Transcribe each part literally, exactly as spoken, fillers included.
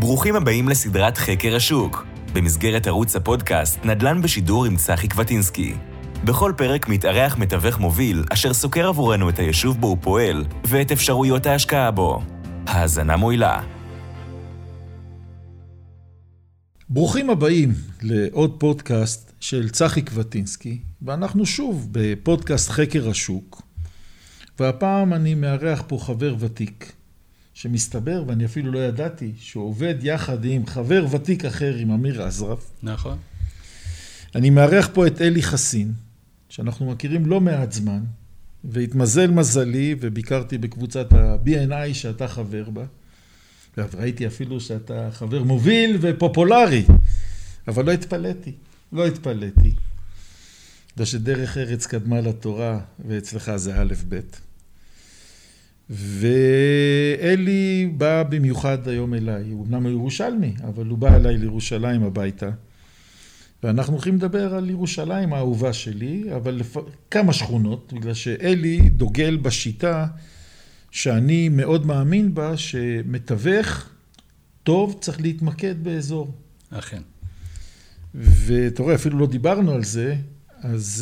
ברוכים הבאים לסדרת חקר השוק. במסגרת ערוץ הפודקאסט נדל"ן בשידור עם צחי קווטינסקי. בכל פרק מתארח מתווך מוביל אשר סוקר עבורנו את היישוב בו הוא פועל ואת אפשרויות ההשקעה בו. האזנה מועילה. ברוכים הבאים לעוד פודקאסט של צחי קווטינסקי, ואנחנו שוב בפודקאסט חקר השוק, והפעם אני מארח פה חבר ותיק, שמסתבר, ואני אפילו לא ידעתי, שהוא עובד יחד עם חבר ותיק אחר, עם אמיר עזרף. נכון. אני מארח פה את אלי חסין, שאנחנו מכירים לא מעט זמן, והתמזל מזלי, וביקרתי בקבוצת ה-בי אן איי שאתה חבר בה, וראיתי אפילו שאתה חבר מוביל ופופולרי, אבל לא התפלאתי, לא התפלאתי. זה שדרך ארץ קדמה לתורה, ואצלך זה א' ב'. ואלי בא במיוחד היום אליי, הוא אמנם ירושלמי, אבל הוא בא אליי לירושלים הביתה. ואנחנו הולכים לדבר על ירושלים האהובה שלי, אבל לפ... כמה שכונות, בגלל שאלי דוגל בשיטה שאני מאוד מאמין בה, שמתווך טוב צריך להתמקד באזור. אכן. ואתה רואה, אפילו לא דיברנו על זה, אז...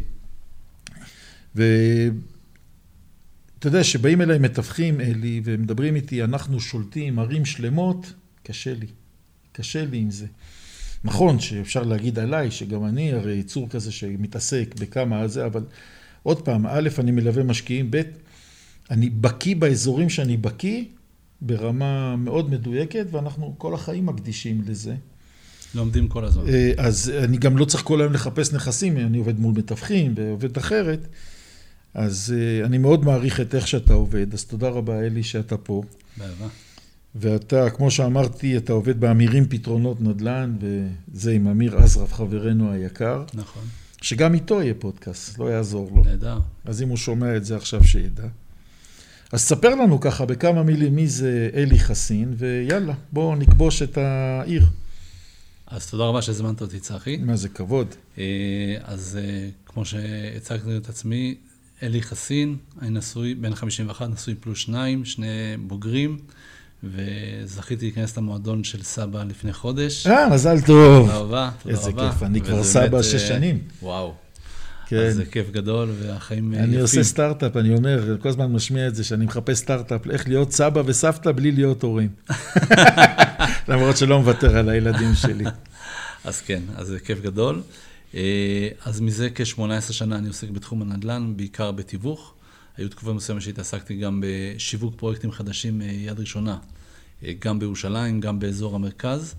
ו... אתה יודע שבאים אליי מתווכים אלי ומדברים איתי, אנחנו שולטים ערים שלמות, קשה לי, קשה לי עם זה. נכון שאפשר להגיד עליי, שגם אני הרי ייצור כזה שמתעסק בכמה על זה, אבל עוד פעם, א', אני מלווה משקיעים, ב', אני בקיא באזורים שאני בקיא, ברמה מאוד מדויקת, ואנחנו כל החיים מקדישים לזה. לומדים כל הזמן. אז אני גם לא צריך כל היום לחפש נכסים, אני עובד מול מתווכים ועובד אחרת, אז uh, אני מאוד מעריך את איך שאתה עובד, אז תודה רבה אלי שאתה פה. באהבה. ואתה, כמו שאמרתי, אתה עובד באמירים פתרונות נדל"ן, וזה עם אמיר עזרף חברנו היקר. נכון. שגם איתו יהיה פודקאסט, לא יעזור לו. נהדר. אז אם הוא שומע את זה עכשיו שידע. אז ספר לנו ככה בכמה מילים מי זה אלי חסין, ויאללה, בואו נכבוש את העיר. אז תודה רבה שהזמנת אותי צחי. מה זה כבוד. אז כמו שהצגתי את עצמי, אלי חסין, אני נשוי, בן חמישים ואחת, נשוי פלוס שניים, שני בוגרים, וזכיתי להיכנס למועדון של סבא לפני חודש. אה, מזל טוב. תודה רבה, תודה איזה רבה. כיף, אני כבר סבא שש שנים. וואו. כן. אז זה כיף גדול, והחיים יפים. אני עושה סטארט-אפ, אני אומר, כל הזמן משמיע את זה, שאני מחפש סטארט-אפ, איך להיות סבא וסבתא בלי להיות הורים. למרות שלא מוותר על הילדים שלי. אז כן, אז זה כיף גדול. אז מזה כ-שמונה עשרה שנה אני עוסק בתחום הנדל"ן, בעיקר בתיווך. היו תקופה מסוימת שהתעסקתי גם בשיווק פרויקטים חדשים יד ראשונה, גם בירושלים, גם באזור המרכז.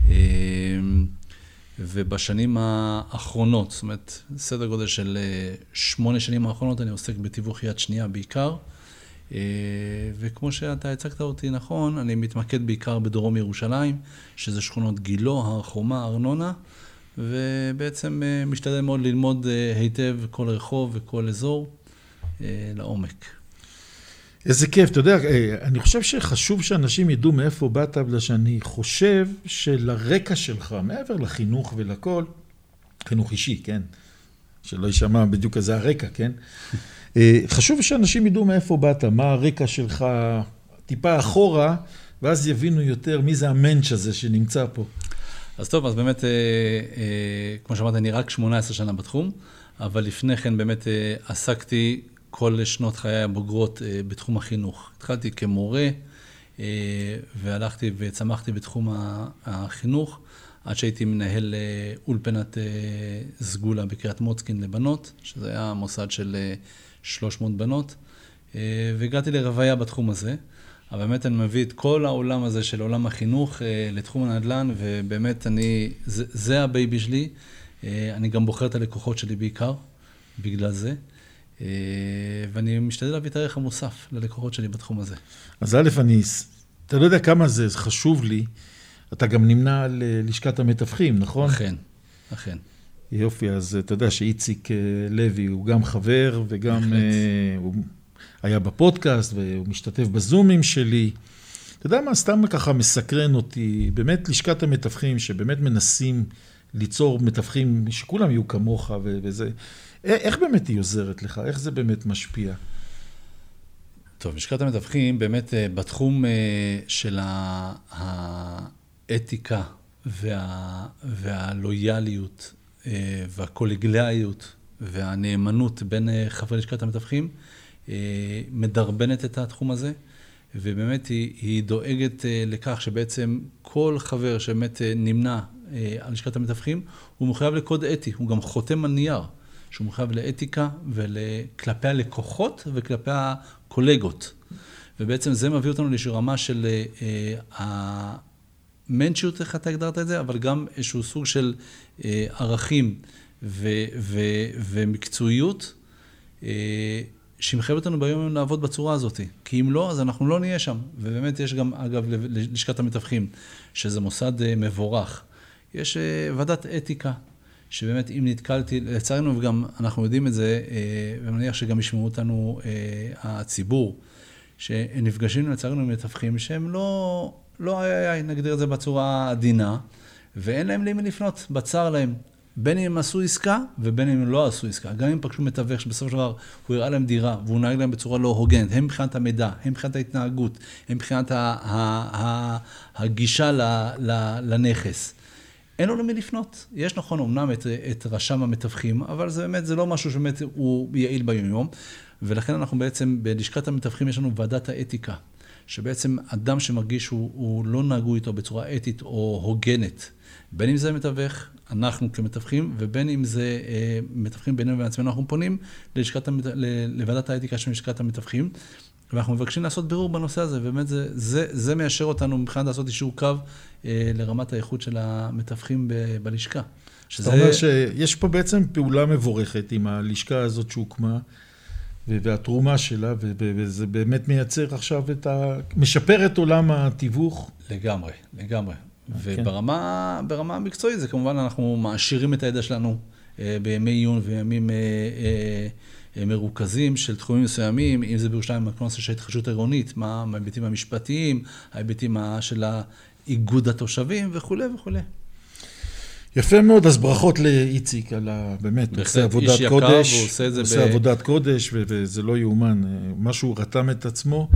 ובשנים האחרונות, זאת אומרת, סדר גודל של שמונה שנים האחרונות, אני עוסק בתיווך יד שנייה בעיקר. וכמו שאתה הצגת אותי נכון, אני מתמקד בעיקר בדרום ירושלים, שזה שכונות גילו, הר חומה, ארנונה, ובעצם משתדל מאוד ללמוד היטב כל רחוב וכל אזור לעומק. איזה כיף, אתה יודע, אני חושב שחשוב שאנשים ידעו מאיפה באת, בגלל שאני חושב שלרקע שלך, מעבר לחינוך ולכל, חינוך אישי, כן? שלא יישמע בדיוק איזה הרקע, כן? חשוב שאנשים ידעו מאיפה באת, מה הרקע שלך, טיפה אחורה, ואז יבינו יותר מי זה המנץ' הזה שנמצא פה. אז טוב, אז באמת, כמו שאמרת, אני רק שמונה עשרה שנה בתחום, אבל לפני כן באמת עסקתי כל שנות חיי הבוגרות בתחום החינוך. התחלתי כמורה, והלכתי וצמחתי בתחום החינוך, עד שהייתי מנהל אולפנת סגולה בקריית מוצקין לבנות, שזה היה מוסד של שלוש מאות בנות, והגעתי לרוויה בתחום הזה. אבל באמת אני מביא את כל העולם הזה של עולם החינוך לתחום הנדל"ן, ובאמת אני, זה, זה הבייבי שלי. אני גם בוחר את הלקוחות שלי בעיקר, בגלל זה. ואני משתדל להביא את הערך המוסף ללקוחות שלי בתחום הזה. אז א', אני, אתה לא יודע כמה זה חשוב לי, אתה גם נמנה על לשכת המתווכים, נכון? אכן, אכן. יופי, אז אתה יודע שאיציק לוי הוא גם חבר, וגם הוא היה בפודקאסט, והוא משתתף בזומים שלי. אתה יודע מה, סתם ככה מסקרן אותי, באמת לשכת המתווכים, שבאמת מנסים ליצור מתווכים, שכולם יהיו כמוך וזה. איך באמת היא עוזרת לך? איך זה באמת משפיע? טוב, לשכת המתווכים באמת בתחום של האתיקה וה, והלויאליות והקולגיאליות והנאמנות בין חברי לשכת המתווכים, מדרבנת את התחום הזה, ובאמת היא, היא דואגת לכך שבעצם כל חבר שבאמת נמנע על לשכת המתווכים, הוא מחויב לקוד אתי, הוא גם חותם על נייר, שהוא מחויב לאתיקה וכלפי הלקוחות וכלפי הקולגות. ובעצם זה מביא אותנו לאיזושהי רמה של המנצ'יות, איך אתה הגדרת את זה, אבל גם איזשהו סוג של ערכים ו- ו- ומקצועיות, שמחייב אותנו ביום לעבוד בצורה הזאת. כי אם לא, אז אנחנו לא נהיה שם. ובאמת יש גם, אגב, לשכת המתווכים, שזה מוסד מבורך. יש ועדת אתיקה, שבאמת אם נתקלתי, לצערנו וגם אנחנו יודעים את זה, ומניח שגם ישמעו אותנו הציבור, שנפגשים לצערנו עם מתווכים שהם לא, לא איי איי, נגדיר את זה בצורה עדינה, ואין להם למי לפנות, בצר להם. בין אם הם עשו עסקה, ובין אם הם לא עשו עסקה. גם אם פגשו מתווך שבסופו של דבר הוא הראה להם דירה, והוא נהג להם בצורה לא הוגנת, הם מבחינת המידע, הם מבחינת ההתנהגות, הם מבחינת ה- ה- ה- הגישה ל- ל- לנכס. אין לו למי לפנות. יש נכון אומנם את, את רשם המתווכים, אבל זה באמת, זה לא משהו שבאמת הוא יעיל ביום-יום, ולכן אנחנו בעצם, בלשכת המתווכים יש לנו ועדת האתיקה, שבעצם אדם שמרגיש שהוא הוא לא נהגו איתו בצורה אתית או הוגנת, בין אם זה מתווך, אנחנו כמתווכים, ובין אם זה אה, מתווכים בינינו ובין עצמנו, אנחנו פונים ללשכת, המת... לוועדת האתיקה של לשכת המתווכים, ואנחנו מבקשים לעשות בירור בנושא הזה, ובאמת זה, זה, זה מיישר אותנו מבחינת לעשות אישור קו אה, לרמת האיכות של המתווכים ב, בלשכה. שזה... אתה אומר שיש פה בעצם פעולה מבורכת עם הלשכה הזאת שהוקמה, והתרומה שלה, וזה באמת מייצר עכשיו את ה... משפר את עולם התיווך. לגמרי, לגמרי. וברמה, ברמה המקצועית זה כמובן אנחנו מעשירים את הידע שלנו בימי עיון וימים מרוכזים של תחומים מסוימים, אם זה בירושלים, הנושא של התחדשות עירונית, מה ההיבטים המשפטיים, ההיבטים של איגוד התושבים וכו' וכו'. יפה מאוד, אז ברכות לאיציק על ה... באמת, הוא עושה עבודת קודש, הוא עושה, הוא עושה ב... עבודת קודש, וזה לא יאומן, משהו רתם את עצמו,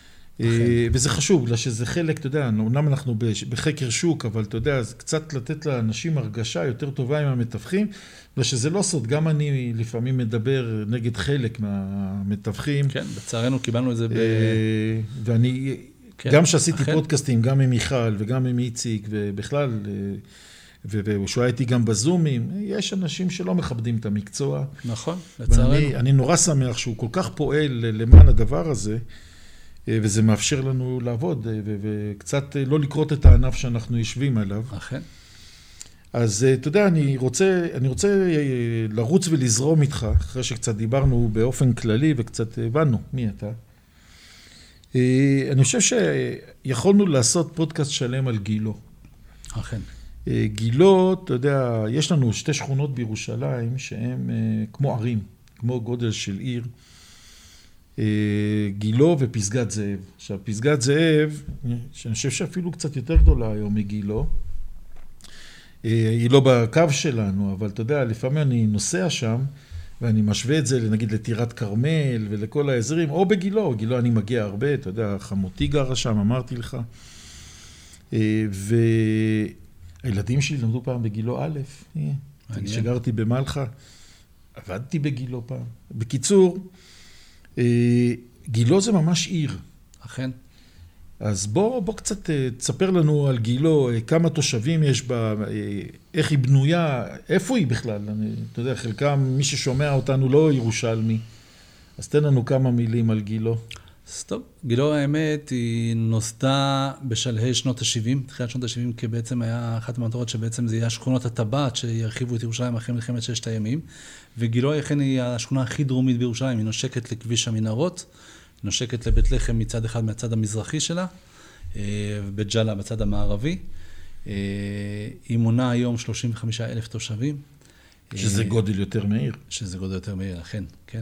וזה חשוב, בגלל שזה חלק, אתה יודע, אומנם אנחנו בחקר שוק, אבל אתה יודע, אז קצת לתת לאנשים הרגשה יותר טובה עם המתווכים, בגלל שזה לא סוד, גם אני לפעמים מדבר נגד חלק מהמתווכים. כן, בצערנו קיבלנו את זה ב... ואני, גם שעשיתי פודקאסטים, גם עם מיכל וגם עם איציק, ובכלל... והוא שואל איתי גם בזומים, יש אנשים שלא מכבדים את המקצוע. נכון, לצערנו. ואני, אני נורא שמח שהוא כל כך פועל למען הדבר הזה, וזה מאפשר לנו לעבוד, וקצת לא לקרות את הענף שאנחנו יושבים עליו. אכן. אז אתה יודע, אני רוצה, אני רוצה לרוץ ולזרום איתך, אחרי שקצת דיברנו באופן כללי וקצת הבנו מי אתה. אני חושב שיכולנו לעשות פודקאסט שלם על גילו. אכן. גילו, אתה יודע, יש לנו שתי שכונות בירושלים שהן כמו ערים, כמו גודל של עיר. גילו ופסגת זאב. עכשיו, פסגת זאב, שאני חושב שאפילו קצת יותר גדולה היום מגילו, היא לא בקו שלנו, אבל אתה יודע, לפעמים אני נוסע שם, ואני משווה את זה, נגיד, לטירת קרמל ולכל האזורים, או בגילו, גילו אני מגיע הרבה, אתה יודע, חמותי גרה שם, אמרתי לך. ו... הילדים שלי למדו פעם בגילו א', כשגרתי במלחה, עבדתי בגילו פעם. בקיצור, גילו זה ממש עיר. אכן. אז בוא, בוא קצת תספר לנו על גילו, כמה תושבים יש בה, איך היא בנויה, איפה היא בכלל? אני, אתה יודע, חלקם, מי ששומע אותנו לא ירושלמי, אז תן לנו כמה מילים על גילו. אז טוב, גילו האמת היא נוסדה בשלהי שנות ה-שבעים, תחילת שנות ה-שבעים, כי בעצם היה אחת המטרות שבעצם זה יהיה שכונות הטבעת שירחיבו את ירושלים אחרי מלחמת ששת הימים, וגילו אכן היא השכונה הכי דרומית בירושלים, היא נושקת לכביש המנהרות, היא נושקת לבית לחם מצד אחד מהצד המזרחי שלה, ובית ג'אלה בצד המערבי, היא מונה היום שלושים וחמישה אלף תושבים. שזה גודל יותר מהיר. שזה גודל יותר מהיר, אכן, כן.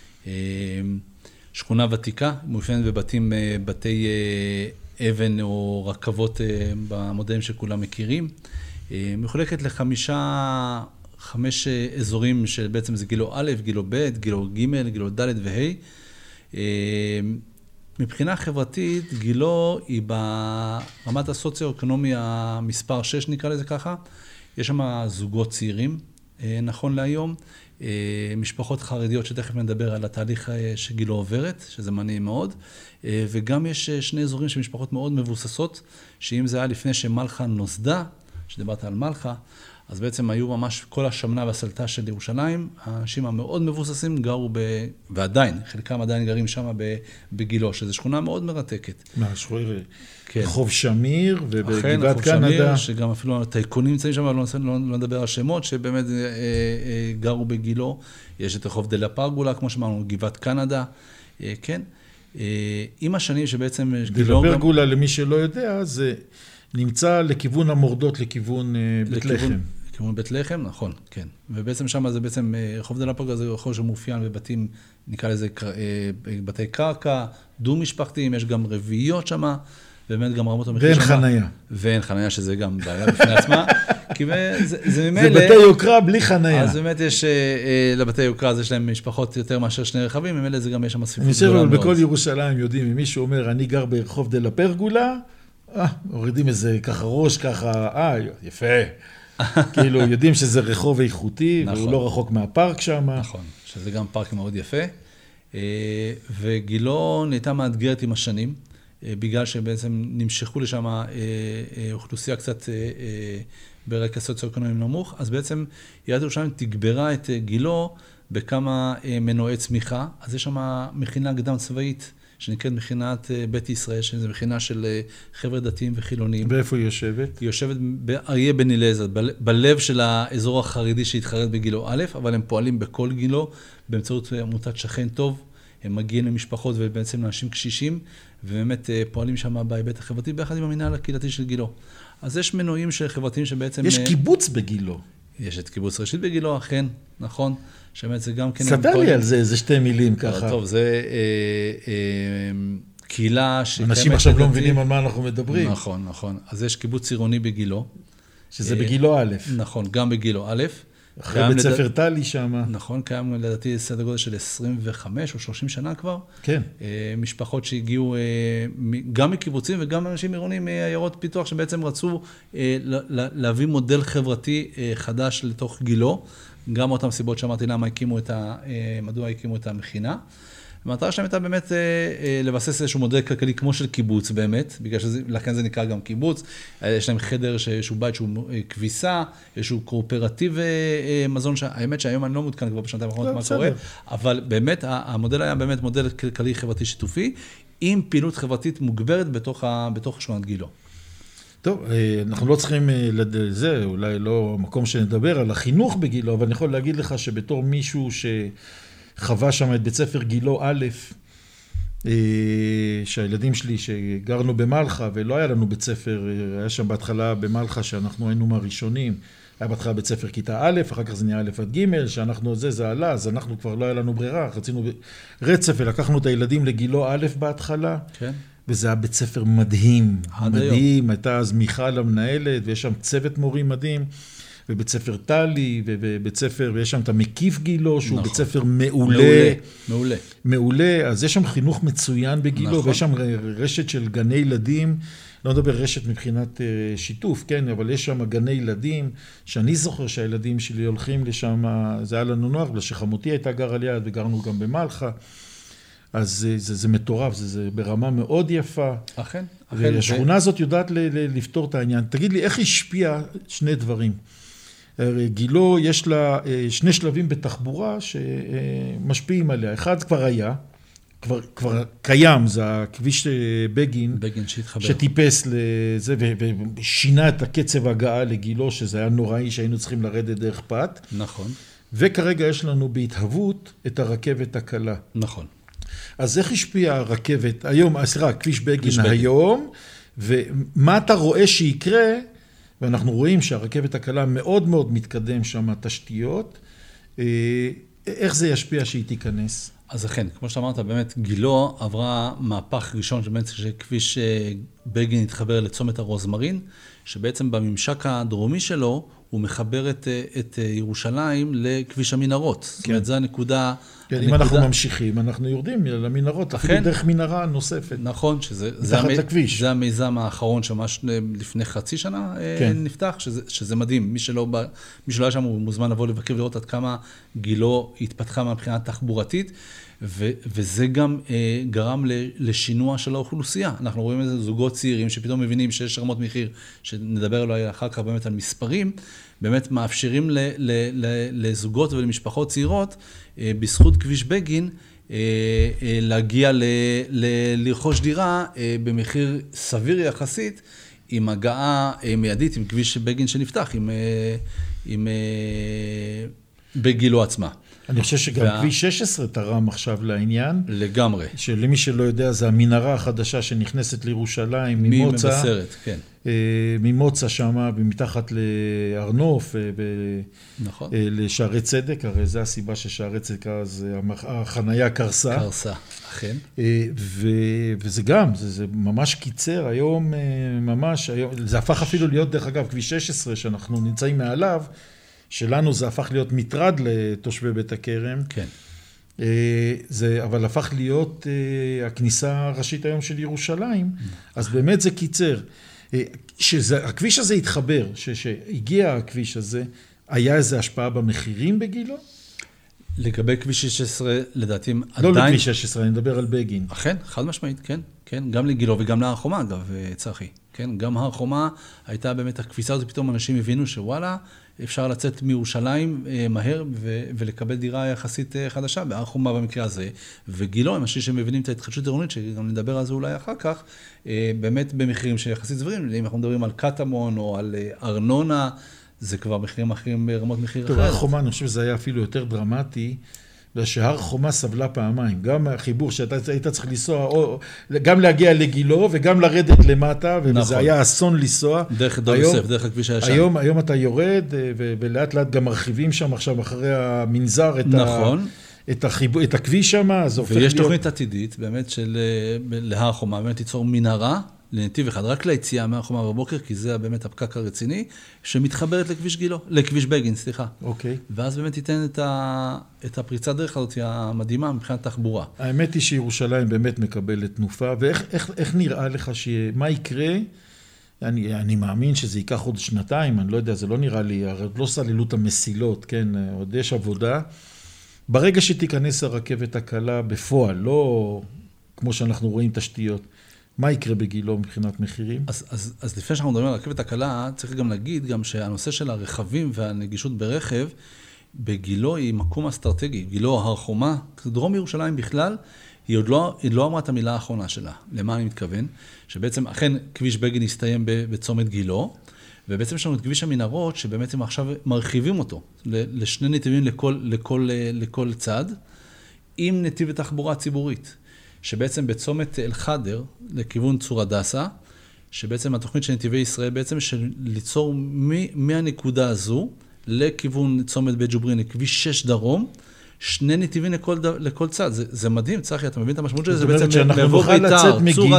שכונה ותיקה, מאופיינת בבתים, בתי אבן או רכבות במודלים שכולם מכירים. מחולקת לחמישה, חמש אזורים שבעצם זה גילו א', גילו ב', גילו ג', גילו ד' וה'. מבחינה חברתית, גילו היא ברמת הסוציו-אקונומי המספר שש, נקרא לזה ככה. יש שם זוגות צעירים, נכון להיום, משפחות חרדיות שתכף נדבר על התהליך שגילו עוברת, שזה מעניין מאוד, וגם יש שני אזורים של משפחות מאוד מבוססות, שאם זה היה לפני שמלכה נוסדה, שדיברת על מלכה, אז בעצם היו ממש כל השמנה והסלטה של ירושלים, האנשים המאוד מבוססים גרו ב... ועדיין, חלקם עדיין גרים שם בגילו, שזו שכונה מאוד מרתקת. מה, שכונה רחוב שמיר ובגבעת קנדה. רחוב שמיר, שגם אפילו הטייקונים נמצאים שם, לא, לא, לא נדבר על שמות, שבאמת אה, אה, גרו בגילו. יש את רחוב דלה פרגולה, כמו שאמרנו, גבעת קנדה, אה, כן. אה, עם השנים שבעצם... דלה פרגולה, גם... למי שלא יודע, זה... נמצא לכיוון המורדות, לכיוון בית לחם. לכיוון בית לחם, נכון, כן. ובעצם שם זה בעצם, רחוב דלה פרגולה זה רחוב שמאופיין בבתים, נקרא לזה בתי קרקע, דו משפחתיים, יש גם רביעיות שם, באמת גם רמות המחיר ואין חנייה. ואין חנייה, שזה גם בעיה בפני עצמה. כי זה, זה ממילא... זה בתי יוקרה בלי חנייה. אז באמת יש, לבתי יוקרה, אז יש להם משפחות יותר מאשר שני רכבים, ממילא זה גם יש שם הספיפות. אני חושב, אבל בכל ירושלים יודעים, אם מישהו אומר, אני גר ברחוב דלה פרגולה, אה, הורידים איזה ככה ראש, ככה, אה, יפה. כאילו, יודעים שזה רחוב איכותי, והוא לא רחוק מהפארק שם. נכון, שזה גם פארק מאוד יפה. וגילו נהייתה מאתגרת עם השנים, בגלל שבעצם נמשכו לשם אוכלוסייה קצת ברקע סוציו-אקונומי נמוך, אז בעצם עיריית ירושלים תגברה את גילו בכמה מנועי צמיחה, אז יש שם מכינה קדם צבאית, שנקראת מכינת בית ישראל, שזו מכינה של חבר'ה דתיים וחילונים. ואיפה היא יושבת? היא יושבת באריה בן אליעזר, בלב של האזור החרדי שהתחרט בגילו א', אבל הם פועלים בכל גילו, באמצעות עמותת שכן טוב, הם מגיעים למשפחות ובעצם לאנשים קשישים, ובאמת פועלים שם בהיבט החברתי, ביחד עם המנהל הקהילתי של גילו. אז יש מנועים של חברתיים שבעצם... יש קיבוץ בגילו. יש את קיבוץ ראשית בגילו, אכן, נכון. שבאמת זה גם כן... ספר לי על זה, איזה שתי מילים ככה. טוב, זה קהילה... אנשים עכשיו לא מבינים על מה אנחנו מדברים. נכון, נכון. אז יש קיבוץ עירוני בגילו. שזה בגילו א'. נכון, גם בגילו א'. אחרי בית ספר טלי שם. נכון, קיים לדעתי סדר גודל של עשרים וחמש או שלושים שנה כבר. כן. משפחות שהגיעו גם מקיבוצים וגם אנשים עירונים מעיירות פיתוח שבעצם רצו להביא מודל חברתי חדש לתוך גילו. גם אותם סיבות שאמרתי למה הקימו את ה... מדוע הקימו את המכינה. המטרה שלהם הייתה באמת לבסס איזשהו מודל כלכלי כמו של קיבוץ באמת, בגלל שלכן זה נקרא גם קיבוץ. יש להם חדר שהוא בית שהוא כביסה, איזשהו קואופרטיב מזון, האמת שהיום אני לא מותקן כבר בשנתיים האחרונות מה קורה, אבל באמת המודל היה באמת מודל כלכלי חברתי שיתופי, עם פעילות חברתית מוגברת בתוך, בתוך שכונת גילו. טוב, אנחנו לא צריכים לזה, אולי לא מקום שנדבר על החינוך בגילו, אבל אני יכול להגיד לך שבתור מישהו שחווה שם את בית ספר גילו א', שהילדים שלי שגרנו במלחה, ולא היה לנו בית ספר, היה שם בהתחלה במלחה שאנחנו היינו מהראשונים, היה בהתחלה בית ספר כיתה א', אחר כך זה נהיה א' עד ג', שאנחנו זה, זה עלה, אז אנחנו כבר לא היה לנו ברירה, רצינו רצף ולקחנו את הילדים לגילו א' בהתחלה. כן. וזה היה בית ספר מדהים, מדהים, הייתה אז מיכל המנהלת, ויש שם צוות מורים מדהים, ובית ספר טלי, ובית ספר, ויש שם את המקיף גילו, שהוא בית ספר מעולה. מעולה. מעולה, אז יש שם חינוך מצוין בגילו, ויש שם רשת של גני ילדים, לא מדבר רשת מבחינת שיתוף, כן, אבל יש שם גני ילדים, שאני זוכר שהילדים שלי הולכים לשם, זה היה לנו נוח, שחמותי הייתה גר על יד, וגרנו גם במלחה, אז זה, זה, זה מטורף, זה, זה ברמה מאוד יפה. אכן. והשכונה ו... הזאת יודעת ל, ל, לפתור את העניין. תגיד לי, איך השפיע שני דברים? גילו, יש לה שני שלבים בתחבורה שמשפיעים עליה. אחד כבר היה, כבר, כבר קיים, זה הכביש בגין, בגין שהתחבר. שטיפס לזה, ושינה את הקצב הגעה לגילו, שזה היה נוראי שהיינו צריכים לרדת דרך פת. נכון. וכרגע יש לנו בהתהוות את הרכבת הקלה. נכון. אז איך השפיע הרכבת היום, סליחה, כביש בגין היום, ומה אתה רואה שיקרה, ואנחנו רואים שהרכבת הקלה מאוד מאוד מתקדם שם תשתיות, איך זה ישפיע שהיא תיכנס? אז אכן, כמו שאמרת, באמת גילו עברה מהפך ראשון שבאמת שכביש בגין התחבר לצומת הרוזמרין, שבעצם בממשק הדרומי שלו הוא מחבר את, את ירושלים לכביש המנהרות. כן. זאת אומרת, זו הנקודה כן, אם אנחנו ממשיכים, אנחנו יורדים למנהרות, אפילו דרך מנהרה נוספת. נכון, שזה זה המיזם האחרון שממש לפני חצי שנה נפתח, שזה מדהים. מי שלא היה שם הוא מוזמן לבוא לבקר ולראות עד כמה גילו התפתחה מבחינה תחבורתית, וזה גם גרם לשינוע של האוכלוסייה. אנחנו רואים איזה זוגות צעירים שפתאום מבינים שיש רמות מחיר, שנדבר אולי אחר כך באמת על מספרים, באמת מאפשרים לזוגות ולמשפחות צעירות, בזכות כביש בגין, להגיע לרכוש דירה במחיר סביר יחסית, עם הגעה מיידית, עם כביש בגין שנפתח, עם, עם בגילו עצמה. אני חושב שגם וה... כביש שש עשרה תרם עכשיו לעניין. לגמרי. שלמי שלא יודע, זה המנהרה החדשה שנכנסת לירושלים ממוצא. ממבשרת, כן. ממוצא שמה, מתחת לארנוף, ב... נכון. לשערי צדק, הרי זה הסיבה ששערי צדק, אז החנייה קרסה. קרסה, אכן. ו... וזה גם, זה, זה ממש קיצר, היום ממש, היום... זה הפך אפילו להיות, דרך אגב, כביש שש עשרה, שאנחנו נמצאים מעליו, שלנו זה הפך להיות מטרד לתושבי בית הכרם. כן. זה, אבל הפך להיות הכניסה הראשית היום של ירושלים, אז באמת זה קיצר. שהכביש הזה התחבר, שהגיע הכביש הזה, היה איזו השפעה במחירים בגילו? לגבי כביש שש עשרה, לדעתי לא עדיין... לכביש שש עשרה, אני מדבר על בגין. אכן, חד משמעית, כן. כן, גם לגילו וגם להר חומה, אגב, צחי. כן, גם הר חומה הייתה באמת הקפיצה הזאת, פתאום אנשים הבינו שוואלה, אפשר לצאת מירושלים מהר ולקבל דירה יחסית חדשה, בהר חומה במקרה הזה, וגילו, אנשים שמבינים את ההתחדשות העירונית, שגם נדבר על זה אולי אחר כך, באמת במחירים שיחסית סבירים, אם אנחנו מדברים על קטמון או על ארנונה, זה כבר מחירים אחרים ברמות מחיר אחרת. טוב, הר חומה, אני חושב שזה היה אפילו יותר דרמטי, שהר חומה סבלה פעמיים, גם החיבור שאתה היית צריך לנסוע, או, גם להגיע לגילו וגם לרדת למטה, וזה נכון. היה אסון לנסוע. דרך דור יוסף, דרך הכביש הישן. היום, היום אתה יורד, ו- ולאט לאט גם מרחיבים שם עכשיו אחרי המנזר את, נכון. ה- את, החיבור, את הכביש שם, אז הופך להיות... ויש תוכנית עתידית, באמת, של להר חומה, באמת ליצור מנהרה, לנתיב אחד, רק ליציאה מהחומה בבוקר, כי זה באמת הפקק הרציני, שמתחברת לכביש גילו, לכביש בגין, סליחה. אוקיי. ואז באמת תיתן את, ה, את הפריצת דרך הזאת המדהימה מבחינת תחבורה. האמת היא שירושלים באמת מקבלת תנופה, ואיך איך, איך נראה לך ש... מה יקרה? אני, אני מאמין שזה ייקח עוד שנתיים, אני לא יודע, זה לא נראה לי, הרי לא סללו את המסילות, כן, עוד יש עבודה. ברגע שתיכנס הרכבת הקלה בפועל, לא כמו שאנחנו רואים תשתיות, מה יקרה בגילו מבחינת מחירים? אז, אז, אז לפני שאנחנו מדברים על הרכבת הקלה, צריך גם להגיד גם שהנושא של הרכבים והנגישות ברכב, בגילו היא מקום אסטרטגי. גילו, הר חומה, דרום ירושלים בכלל, היא עוד לא, היא לא אמרה את המילה האחרונה שלה. למה אני מתכוון? שבעצם אכן כביש בגין הסתיים בצומת גילו, ובעצם יש לנו את כביש המנהרות, שבאמת הם עכשיו מרחיבים אותו לשני נתיבים לכל, לכל, לכל צד, עם נתיב לתחבורה ציבורית. שבעצם בצומת אל-חדר, לכיוון צור הדסה, שבעצם התוכנית של נתיבי ישראל, בעצם של ליצור מהנקודה הזו, לכיוון צומת בית ג'וברין, לכביש שש דרום, שני נתיבים לכל, לכל צד. זה, זה מדהים, צחי, אתה מבין את המשמעות של זה? זאת אומרת שאנחנו נוכל לצאת מגילו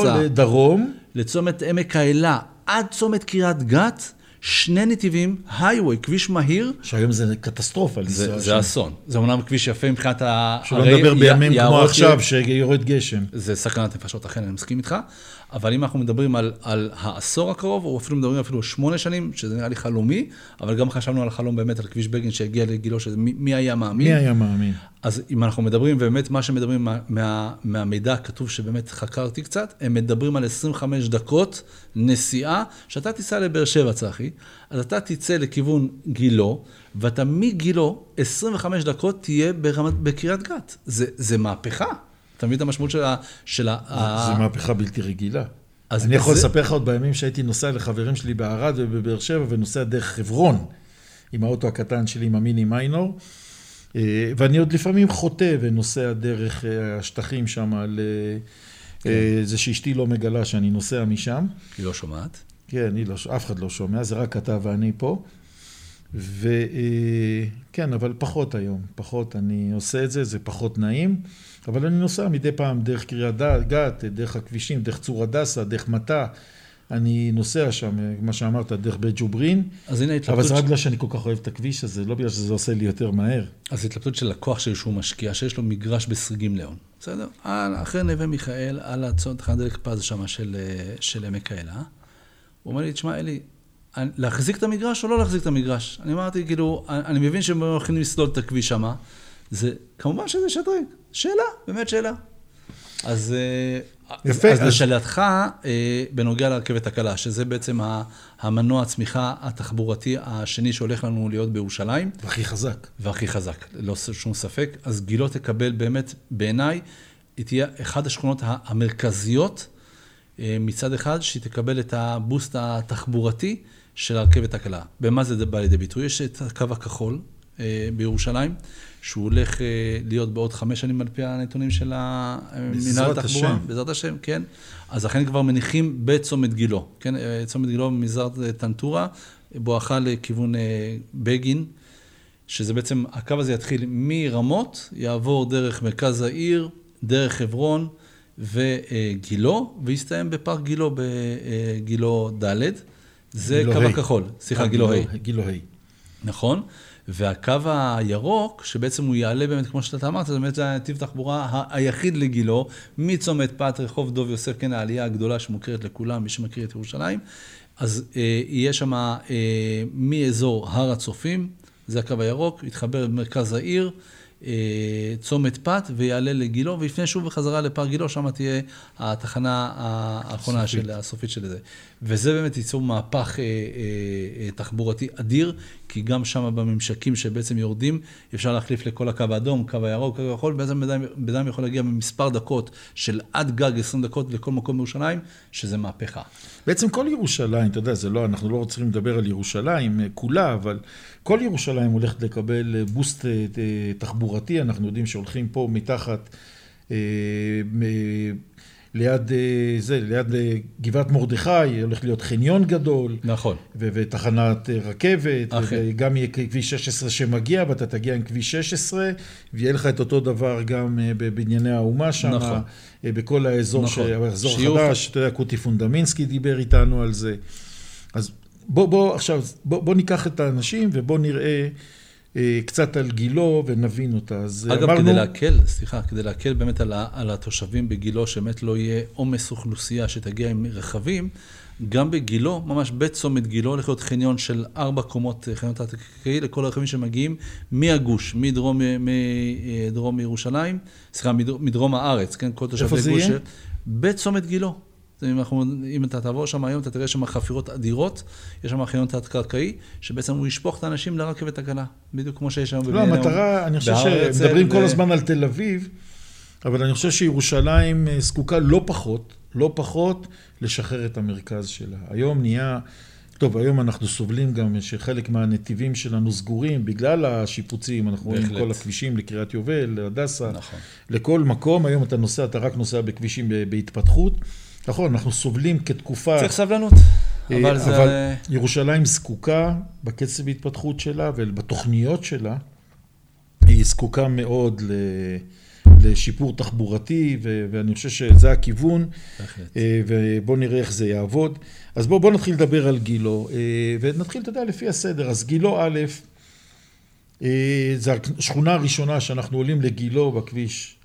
לדרום. לצומת עמק האלה, עד צומת קריית גת, שני נתיבים, הייווי, כביש מהיר. שהיום זה קטסטרופה. זה, זה אסון. זה אומנם כביש יפה מבחינת ה... שלא נדבר בימים כמו עכשיו, שיורד גשם. זה סכנת נפשות, אכן, אני מסכים איתך. אבל אם אנחנו מדברים על, על העשור הקרוב, או אפילו מדברים אפילו שמונה שנים, שזה נראה לי חלומי, אבל גם חשבנו על חלום באמת על כביש בגין שהגיע לגילו, שמי היה מאמין? מי היה מאמין? אז אם אנחנו מדברים, ובאמת מה שמדברים מה, מה, מהמידע הכתוב שבאמת חקרתי קצת, הם מדברים על עשרים וחמש דקות נסיעה, שאתה תיסע לבאר שבע, צחי, אז אתה תצא לכיוון גילו, ואתה מגילו עשרים וחמש דקות תהיה ברמת, בקריית גת. זה, זה מהפכה. אתה מבין את המשמעות של ה... של ה... זה מהפכה בלתי רגילה. אני יכול לספר לך עוד בימים שהייתי נוסע לחברים שלי בערד ובבאר שבע, ונוסע דרך חברון, עם האוטו הקטן שלי, עם המיני מיינור, ואני עוד לפעמים חוטא ונוסע דרך השטחים שם, על זה שאשתי לא מגלה שאני נוסע משם. היא לא שומעת? כן, אף אחד לא שומע, זה רק אתה ואני פה. וכן, אבל פחות היום, פחות אני עושה את זה, זה פחות נעים, אבל אני נוסע מדי פעם דרך קריית גת, דרך הכבישים, דרך צור הדסה, דרך מטה, אני נוסע שם, מה שאמרת, דרך בית ג'וברין, אז הנה התלבטות... אבל זה רק בגלל שאני כל כך אוהב את הכביש הזה, לא בגלל שזה עושה לי יותר מהר. אז התלבטות של לקוח שלי שהוא משקיע, שיש לו מגרש בסריגים ליאון, בסדר? אחרי נווה מיכאל, על הצוד תחנת דלק פז שם של, של עמק האלה, הוא אומר לי, תשמע, אלי, להחזיק את המגרש או לא להחזיק את המגרש? אני אמרתי, כאילו, אני מבין שהם הולכים לסלול את הכביש שם, זה, כמובן שזה שדרג. שאלה, באמת שאלה. אז, יפה, אז אז... לשאלתך, בנוגע לרכבת הקלה, שזה בעצם המנוע הצמיחה התחבורתי השני שהולך לנו להיות בירושלים. והכי חזק. והכי חזק, לא שום ספק. אז גילה תקבל באמת, בעיניי, היא תהיה אחת השכונות המרכזיות, מצד אחד, שהיא תקבל את הבוסט התחבורתי של הרכבת הקלה. במה זה בא לידי ביטוי? יש את הקו הכחול בירושלים, שהוא הולך להיות בעוד חמש שנים על פי הנתונים של מינהל התחבורה. בעזרת השם, כן. אז לכן כבר מניחים בצומת גילה, כן? צומת גילה במזרת טנטורה, בואכה לכיוון בגין, שזה בעצם, הקו הזה יתחיל מרמות, יעבור דרך מרכז העיר, דרך חברון וגילו, ויסתיים בפארק גילו בגילו ד', זה קו הכחול, סליחה, גילו ה'. גילו ה'. נכון. והקו הירוק, שבעצם הוא יעלה באמת, כמו שאתה אמרת, זה באמת נתיב תחבורה היחיד לגילו, מצומת פת רחוב דוב יוסף, כן, העלייה הגדולה שמוכרת לכולם, מי שמכיר את ירושלים, אז אה, יהיה שם אה, מאזור הר הצופים, זה הקו הירוק, יתחבר במרכז העיר, אה, צומת פת, ויעלה לגילו, ויפנה שוב בחזרה לפארק גילו, שם תהיה התחנה האחרונה של, הסופית של זה. וזה באמת ייצור מהפך אה, אה, תחבורתי אדיר, כי גם שם בממשקים שבעצם יורדים, אפשר להחליף לכל הקו האדום, קו הירוק, קו היכול, בעצם בדם יכול להגיע במספר דקות של עד גג עשרים דקות לכל מקום בירושלים, שזה מהפכה. בעצם כל ירושלים, אתה יודע, זה לא, אנחנו לא רוצים לדבר על ירושלים כולה, אבל כל ירושלים הולכת לקבל בוסט תחבורתי, אנחנו יודעים שהולכים פה מתחת, ליד זה, ליד גבעת מרדכי, הולך להיות חניון גדול. נכון. ותחנת רכבת, וגם יהיה כביש שש עשרה שמגיע, ואתה תגיע עם כביש שש עשרה, ויהיה לך את אותו דבר גם בבנייני האומה שם, נכון. בכל האזור, נכון. האזור חדש, אתה יודע, קוטי פונדמינסקי דיבר איתנו על זה. אז בוא, בוא, עכשיו, בוא, בוא ניקח את האנשים, ובוא נראה קצת על גילו ונבין אותה. אז אגב, אמרנו... כדי להקל, סליחה, כדי להקל באמת על, על התושבים בגילו, שבאמת לא יהיה עומס אוכלוסייה שתגיע עם רכבים, גם בגילו, ממש בצומת גילו, הולך להיות חניון של ארבע קומות, חניון תת-קרקעי, לכל הרכבים שמגיעים מהגוש, מדרום, מדרום ירושלים, סליחה, מדרום הארץ, כן, כל תושבי גוש. איפה זה יהיה? בצומת גילו. אם, אנחנו, אם אתה תעבור שם היום, אתה תראה שם חפירות אדירות, יש שם חניון תת-קרקעי, שבעצם הוא ישפוך את האנשים לרכבת הקלה, בדיוק כמו שיש היום. לא, המטרה, אני חושב שמדברים כל הזמן על תל אביב, אבל אני חושב שירושלים זקוקה לא פחות, לא פחות לשחרר את המרכז שלה. היום נהיה, טוב, היום אנחנו סובלים גם שחלק מהנתיבים שלנו סגורים, בגלל השיפוצים, אנחנו רואים כל הכבישים לקריית יובל, להדסה, נכון. לכל מקום, היום אתה נוסע, אתה רק נוסע בכבישים בהתפתחות, נכון, אנחנו סובלים כתקופה... צריך סבלנות. אבל, אבל זה... ירושלים זקוקה בקצב ההתפתחות שלה ובתוכניות שלה, היא זקוקה מאוד ל... לשיפור תחבורתי, ו... ואני חושב שזה הכיוון, בהחלט. ובוא נראה איך זה יעבוד. אז בוא, בוא נתחיל לדבר על גילו, ונתחיל, אתה יודע, לפי הסדר. אז גילו א', זה השכונה הראשונה שאנחנו עולים לגילו בכביש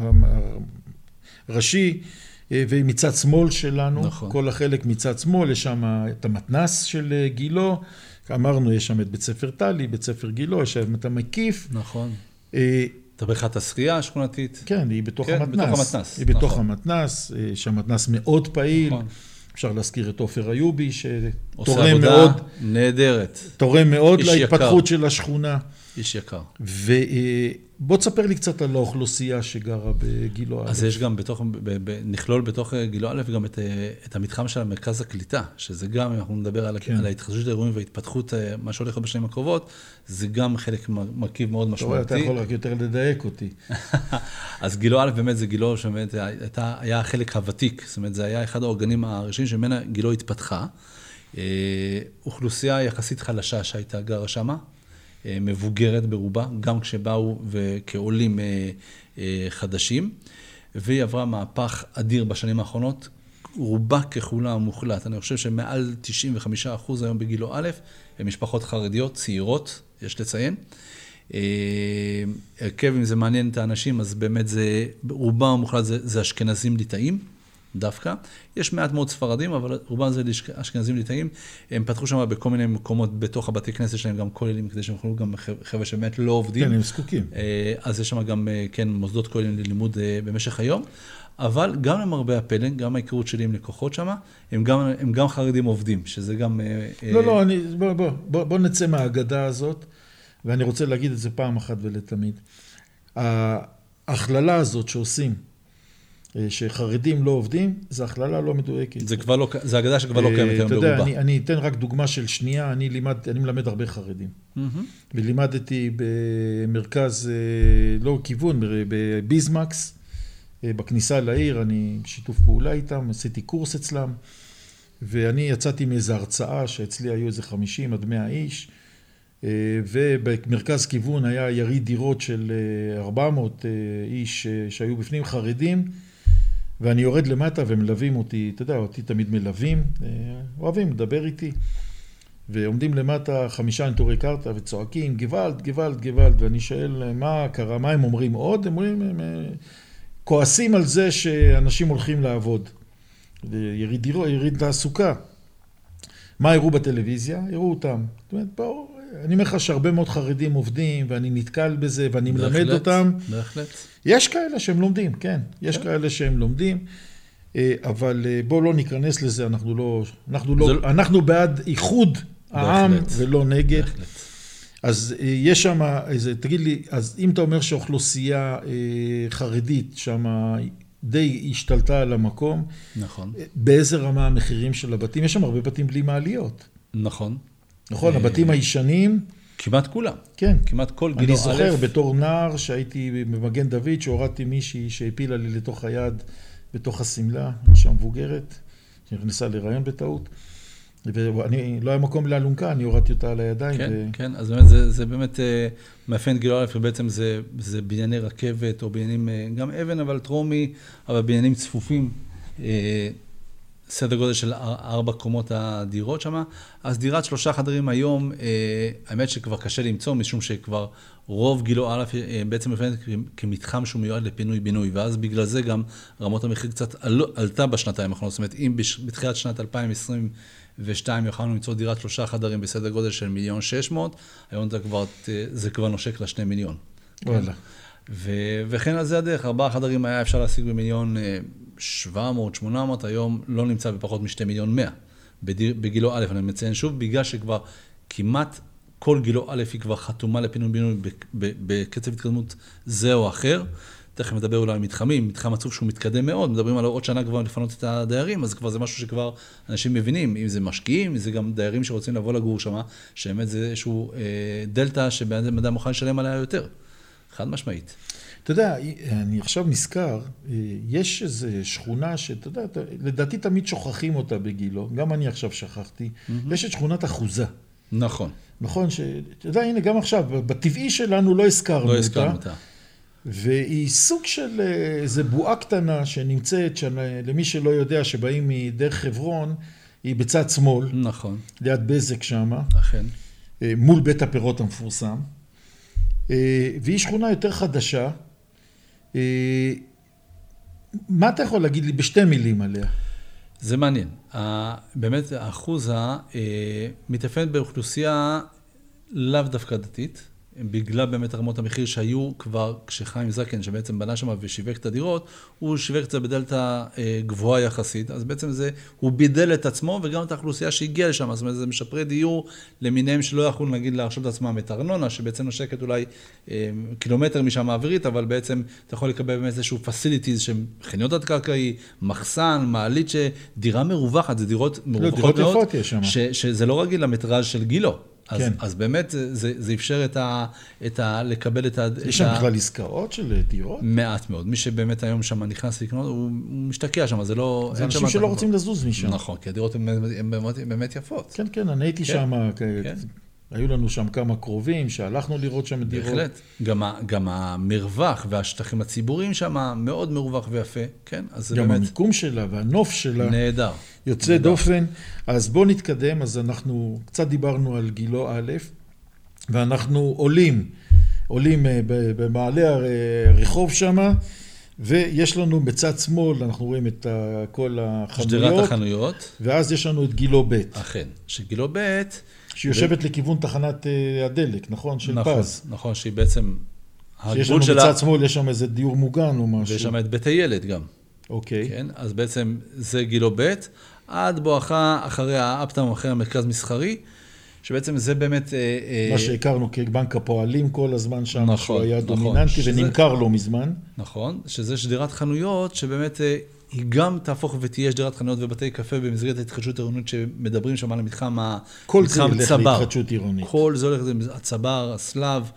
הראשי, ומצד שמאל שלנו, נכון. כל החלק מצד שמאל, יש שם את המתנס של גילו, אמרנו, יש שם את בית ספר טלי, בית ספר גילו, יש שם את המקיף. נכון. אתה בריכת השחייה השכונתית. כן, היא בתוך כן, המתנס. בתוך המתנס. היא בתוך נכון. המתנס, שהמתנס מאוד פעיל. נכון. אפשר להזכיר את עופר איובי, שתורם מאוד, נהדרת. תורם מאוד להתפתחות של השכונה. איש יקר. ובוא תספר לי קצת על האוכלוסייה שגרה בגילו א'. אז יש גם בתוך, נכלול בתוך גילו א' גם את, את המתחם של המרכז הקליטה, שזה גם, אם אנחנו נדבר על, כן. על ההתחדשות האירועים וההתפתחות, מה שהולך בשנים הקרובות, זה גם חלק מרכיב מאוד משמעותי. אתה יכול רק יותר לדייק אותי. אז גילו א' באמת זה גילו שבאמת הייתה, היה החלק הוותיק, זאת אומרת, זה היה אחד האורגנים הראשיים שממנה גילו התפתחה. אוכלוסייה יחסית חלשה שהייתה גרה שמה, מבוגרת ברובה, גם כשבאו וכעולים חדשים, והיא עברה מהפך אדיר בשנים האחרונות, רובה ככולה מוחלט. אני חושב שמעל תשעים וחמישה אחוז היום בגילו א', הם משפחות חרדיות, צעירות, יש לציין. הרכב, אם זה מעניין את האנשים, אז באמת זה, רובם המוחלט זה, זה אשכנזים ליטאים, דווקא. יש מעט מאוד ספרדים, אבל רובם זה אשכנזים ליטאים. הם פתחו שם בכל מיני מקומות בתוך הבתי כנסת שלהם, גם כוללים, כדי שהם יכולו גם חבר'ה שבאמת לא עובדים. כן, הם זקוקים. אז יש שם גם, כן, מוסדות כוללים ללימוד במשך היום. אבל גם למרבה הפלא, גם ההיכרות שלי עם לקוחות שם, הם גם, הם גם חרדים עובדים, שזה גם... לא, לא, אני, בוא, בוא, בוא, בוא נצא מהאגדה הזאת, ואני רוצה להגיד את זה פעם אחת ולתמיד. ההכללה הזאת שעושים, שחרדים לא עובדים, זו הכללה לא מדויקת. זה כבר לא, זה אגדה שכבר לא קיימת היום ברובה. אתה יודע, אני, אני אתן רק דוגמה של שנייה, אני לימד, אני מלמד הרבה חרדים. ולימדתי במרכז, לא כיוון, בביזמקס, בכניסה לעיר, אני שיתוף פעולה איתם, עשיתי קורס אצלם, ואני יצאתי מאיזו הרצאה שאצלי היו איזה חמישים עד מאה איש, ובמרכז כיוון היה יריד דירות של ארבע מאות איש שהיו בפנים חרדים, ואני יורד למטה ומלווים אותי, אתה יודע, אותי תמיד מלווים, אוהבים לדבר איתי, ועומדים למטה חמישה נטורי קרתא וצועקים, גוואלד, גוואלד, גוואלד, ואני שואל מה קרה, מה הם אומרים עוד? הם אומרים, הם כועסים על זה שאנשים הולכים לעבוד, יריד דירות, יריד תעסוקה. מה הראו בטלוויזיה? הראו אותם. זאת אומרת, פה, אני אומר לך שהרבה מאוד חרדים עובדים, ואני נתקל בזה, ואני מלמד בהחלט, אותם. בהחלט. יש כאלה שהם לומדים, כן. יש כן. כאלה שהם לומדים, אבל בואו לא ניכנס לזה, אנחנו לא, אנחנו לא, זה... אנחנו בעד איחוד העם ולא נגד. בהחלט. אז יש שם, תגיד לי, אז אם אתה אומר שאוכלוסייה חרדית שם די השתלטה על המקום, נכון. באיזה רמה המחירים של הבתים? יש שם הרבה בתים בלי מעליות. נכון. נכון, הבתים הישנים. כמעט כולם. כן. כמעט כל גילו א'. אני זוכר בתור נער שהייתי במגן דוד, שהורדתי מישהי שהפילה לי לתוך היד, בתוך הסמלה, אישה מבוגרת, שנכנסה להיריון בטעות. ואני, לא היה מקום לאלונקה, אני הורדתי אותה על הידיים. כן, ו... כן, אז באמת זה, זה באמת מאפיין גילו א', ובעצם זה, זה בנייני רכבת, או בניינים, גם אבן, אבל טרומי, אבל בניינים צפופים, סדר גודל של ארבע קומות הדירות שם. אז דירת שלושה חדרים היום, האמת שכבר קשה למצוא, משום שכבר רוב גילו א' בעצם מפיינת כמתחם שהוא מיועד לפינוי בינוי, ואז בגלל זה גם רמות המחיר קצת עלתה בשנתיים האחרונות. זאת אומרת, אם בתחילת שנת אלפיים עשרים ושתיים יכולנו למצוא דירת שלושה חדרים בסדר גודל של מיליון שש מאות, היום זה כבר, זה כבר נושק לשני מיליון. וואלה. ו- וכן על זה הדרך, ארבעה חדרים היה אפשר להשיג במיליון שבע מאות, שמונה מאות, היום לא נמצא בפחות משתי מיליון מאה. בגילו א', אני מציין שוב, בגלל שכבר כמעט כל גילו א' היא כבר חתומה לפינוי בינוי בקצב התקדמות זה או אחר. תכף מדבר אולי על מתחמים, מתחם עצוב שהוא מתקדם מאוד, מדברים על עוד שנה כבר לפנות את הדיירים, אז כבר זה משהו שכבר אנשים מבינים, אם זה משקיעים, אם זה גם דיירים שרוצים לבוא לגור שם, שבאמת זה איזשהו אה, דלטה שבן אדם מוכן לשלם עליה יותר. חד משמעית. אתה יודע, אני עכשיו נזכר, יש איזו שכונה שאתה יודע, לדעתי תמיד שוכחים אותה בגילו, גם אני עכשיו שכחתי, mm-hmm. יש את שכונת אחוזה. נכון. נכון, שאתה יודע, הנה גם עכשיו, בטבעי שלנו לא הזכרנו אותה. לא הזכרנו אותה. והיא סוג של איזו בועה קטנה שנמצאת, למי שלא יודע שבאים מדרך חברון, היא בצד שמאל. נכון. ליד בזק שם. אכן. מול בית הפירות המפורסם. והיא שכונה יותר חדשה. מה אתה יכול להגיד לי בשתי מילים עליה? זה מעניין. באמת האחוז מתאפיין באוכלוסייה לאו דווקא דתית, בגלל באמת רמות המחיר שהיו כבר כשחיים זקן, שבעצם בנה שם ושיווק את הדירות, הוא שיווק את זה בדלתה גבוהה יחסית, אז בעצם זה, הוא בידל את עצמו וגם את האוכלוסייה שהגיעה לשם, זאת אומרת, זה משפרי דיור למיניהם שלא יכולו נגיד להרשות את עצמם את ארנונה, שבעצם נושקת אולי קילומטר משם מעברית, אבל בעצם אתה יכול לקבל באמת איזשהו פסיליטיז שהם חניון תת-קרקעי, מחסן, מעלית, שדירה מרווחת, זה דירות מרווחות לא, דירות מאוד, ש, שזה לא רגיל למטראז' של גילו. אז, כן. אז באמת זה, זה אפשר את ה, את ה, לקבל את ה... יש שם בכלל עזכאות של דירות? מעט מאוד. מי שבאמת היום שם נכנס לקנות, הוא משתקע שם, זה לא... זה אנשים שלא רוצים לזוז משם. נכון, כי הדירות הן באמת, באמת יפות. כן, כן, אני הייתי כן. שם, כן. היו לנו שם כמה קרובים, שהלכנו לראות שם דירות. בהחלט. גם, גם המרווח והשטחים הציבוריים שם מאוד מרווח ויפה, כן? אז זה גם באמת... המיקום שלה והנוף שלה. נהדר. יוצא נהדר. דופן. אז בואו נתקדם, אז אנחנו קצת דיברנו על גילו א', ואנחנו עולים, עולים במעלה הרחוב שם, ויש לנו בצד שמאל, אנחנו רואים את כל החנויות. שדרת החנויות. ואז יש לנו את גילו ב'. אכן. שגילו ב' שיושבת ו... לכיוון תחנת הדלק, נכון? של נכון, פז. נכון, שהיא בעצם... שיש לנו שלה... בצד שמאל, יש שם איזה דיור מוגן או משהו. ויש שם את בית הילד גם. אוקיי. כן, אז בעצם זה גילו ב' עד בואכה אחרי האפטאון, אחרי המרכז מסחרי, שבעצם זה באמת... מה שהכרנו כבנק הפועלים כל הזמן שם, נכון, שהוא היה נכון, דומיננטי שזה, ונמכר לו מזמן. נכון, שזה שדרת חנויות, שבאמת היא גם תהפוך ותהיה שדרת חנויות ובתי קפה במסגרת ההתחדשות העירונית שמדברים שם על המתחם הצבר. כל זה הולך להתחדשות עירונית. כל זה הולך, הצבר, הסלב,